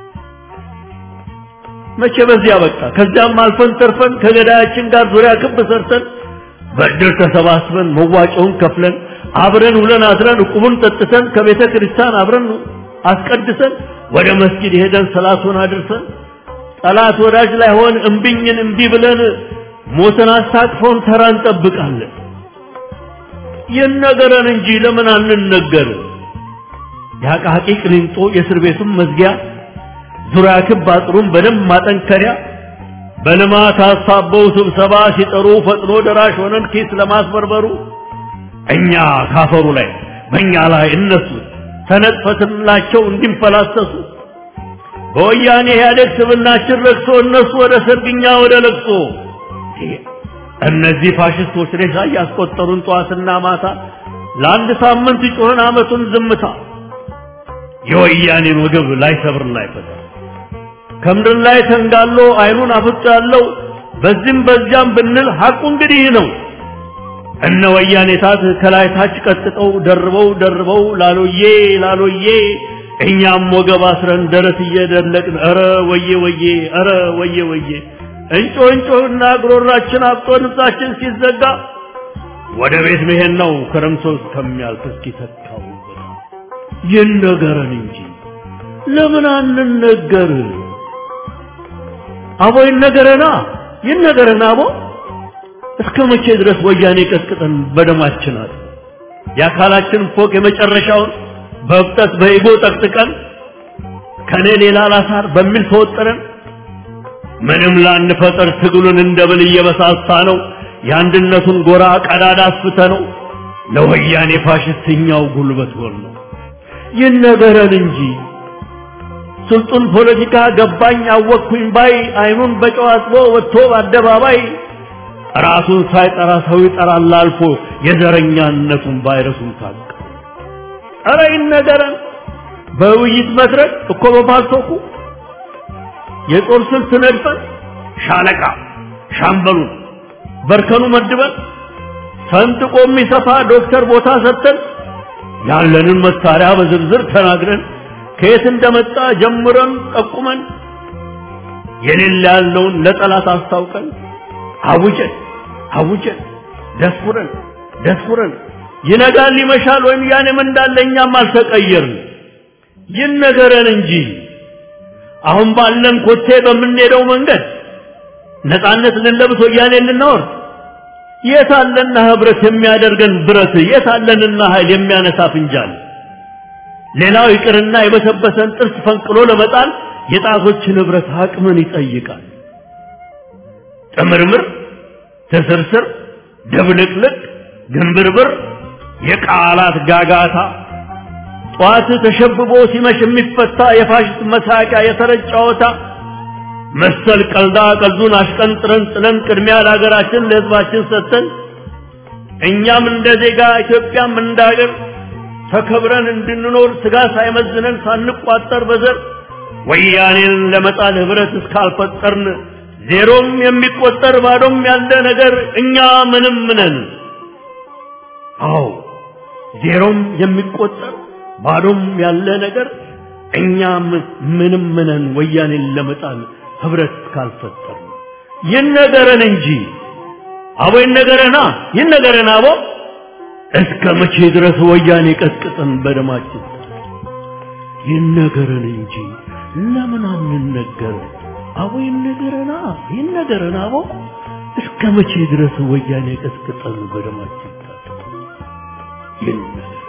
መቼ በዚያ በቃ ከዛም አልፈን ተርፈን ከገዳያችን ጋር ዙሪያ ክብ ሰርተን በእድር ተሰባስበን መዋጮውን ከፍለን አብረን ውለን አድረን ቁሙን ጠጥተን ከቤተ ክርስቲያን አብረን አስቀድሰን ወደ መስጊድ ሄደን ሰላቱን አድርሰን ጠላት ወዳጅ ላይ ሆን እምቢኝን እምቢ ብለን ሞተን አሳቅፎን ተራ እንጠብቃለን። ይነገረን እንጂ ለምን አንነገር? ያቃቂ ቅሊንጦ የእስር ቤቱን መዝጊያ ዙሪያ ክብ አጥሩን በደም ማጠንከሪያ በልማት አሳበው ስብሰባ ሲጠሩ ፈጥኖ ደራሽ ሆነን ኪስ ለማስበርበሩ እኛ ካፈሩ ላይ በእኛ ላይ እነሱ ተነጥፈትላቸው እንዲንፈላሰሱ በወያኔ ያደግ ስብናችን ረክሶ እነሱ ወደ ሰርግኛ ወደ ለቅሶ እነዚህ ፋሽስቶች ሬሳ ያስቆጠሩን ጧትና ማታ ለአንድ ሳምንት ጮህን አመቱን ዝምታ የወያኔን ወገብ ላይ ሰብር ላይ ፈታ ከምድር ላይ ተንጋሎ አይኑን አፍጣለው በዚህም በዚያም ብንል ሐቁ እንግዲህ ነው። እነ ወያኔ ታት ከላይ ታች ቀጥጠው ደርበው ደርበው ላሎዬ ላሎዬ እኛም ወገብ አስረን ደረት እየደለቅን ኧረ ወዬ ወዬ ኧረ ወዬ ወዬ እንጮ እንጮና ግሮራችን አብጦ ንጻችን ሲዘጋ ወደ ቤት መሄድ ነው ክረምቶ እስከሚያልፍ እስኪተካው ይነገረን እንጂ ለምን አንነገር? አቦ ይነገረና ይነገረና አቦ እስከ መቼ ድረስ ወያኔ ቀጥቅጠን በደማችን አለ የአካላችን ፎቅ የመጨረሻውን በብጠት በኢጎ ጠቅጥቀን ከኔ ሌላ ላሳር በሚል ተወጠረን ምንም ላንፈጠር ትግሉን እንደብል እየበሳሳ ነው የአንድነቱን ጎራ ቀዳዳ አስፍተ ነው ለወያኔ ፋሽስትኛው ጉልበት ሆኖ ይነገረን እንጂ ስልጡን ፖለቲካ ገባኝ አወቅኩኝ ባይ አይኑን በጨዋጥቦ ወጥቶ በአደባባይ ራሱን ሳይጠራ ሰው ይጠራል አልፎ የዘረኛነቱን ቫይረሱን ታቀ ኧረ ይነገረን በውይይት መድረክ እኮ በፓልቶኩ የጦር ስልት ነድፈን ሻለቃ ሻምበሉን በርከኑ መድበን ሰንጥቆ የሚሰፋ ዶክተር ቦታ ሰጥተን ያለንን መሳሪያ በዝርዝር ተናግረን ከየት እንደመጣ ጀምረን ጠቁመን የሌለ ያለውን ለጠላት አስታውቀን አውጀን አውጀን ደስኩረን ደስኩረን ይነጋል ይመሻል ወይም ያኔም እንዳለኛም አልተቀየርን ይነገረን እንጂ አሁን ባለን ኮቴ በምንሄደው መንገድ ነፃነት ልንለብስ ወያኔ ልንኖር የታለና ህብረት የሚያደርገን ብረት የታለንና ኃይል የሚያነሳ ፍንጃል ሌላው ይቅርና የበሰበሰን ጥርስ ፈንቅሎ ለመጣል የጣቶች ንብረት አቅምን ይጠይቃል። ጥምርምር ተሰርስር ደብልቅልቅ ግንብርብር የቃላት ጋጋታ ጧት ተሸብቦ ሲመሽ የሚፈታ የፋሽስት መሳቂያ የተረጫወታ መሰል ቀልዳ ቀልዱን አሽቀንጥረን ጥለን ቅድሚያ ለሀገራችን ለህዝባችን ሰጥተን እኛም እንደ ዜጋ ኢትዮጵያም እንደ ሀገር ተከብረን እንድንኖር ስጋ ሳይመዝነን ሳንቋጠር በዘር ወያኔን ለመጣል ህብረት እስካልፈጠርን ዜሮም የሚቆጠር ባዶም ያለ ነገር እኛ ምንም ነን። አዎ ዜሮም የሚቆጠር ባዶም ያለ ነገር እኛም ምንም ምንን ወያኔን ለመጣል ህብረት ካልፈጠር ይነገረን እንጂ አቦ ይነገረና ይነገረና አቦ እስከ መቼ ድረስ ወያኔ ቀጥቅጠን በደማችን ይነገረን እንጂ ለምን አንነገር አቦ ይነገረና ይነገረና አቦ እስከ መቼ ድረስ ወያኔ ቀጥቅጠን በደማችን ይነገረን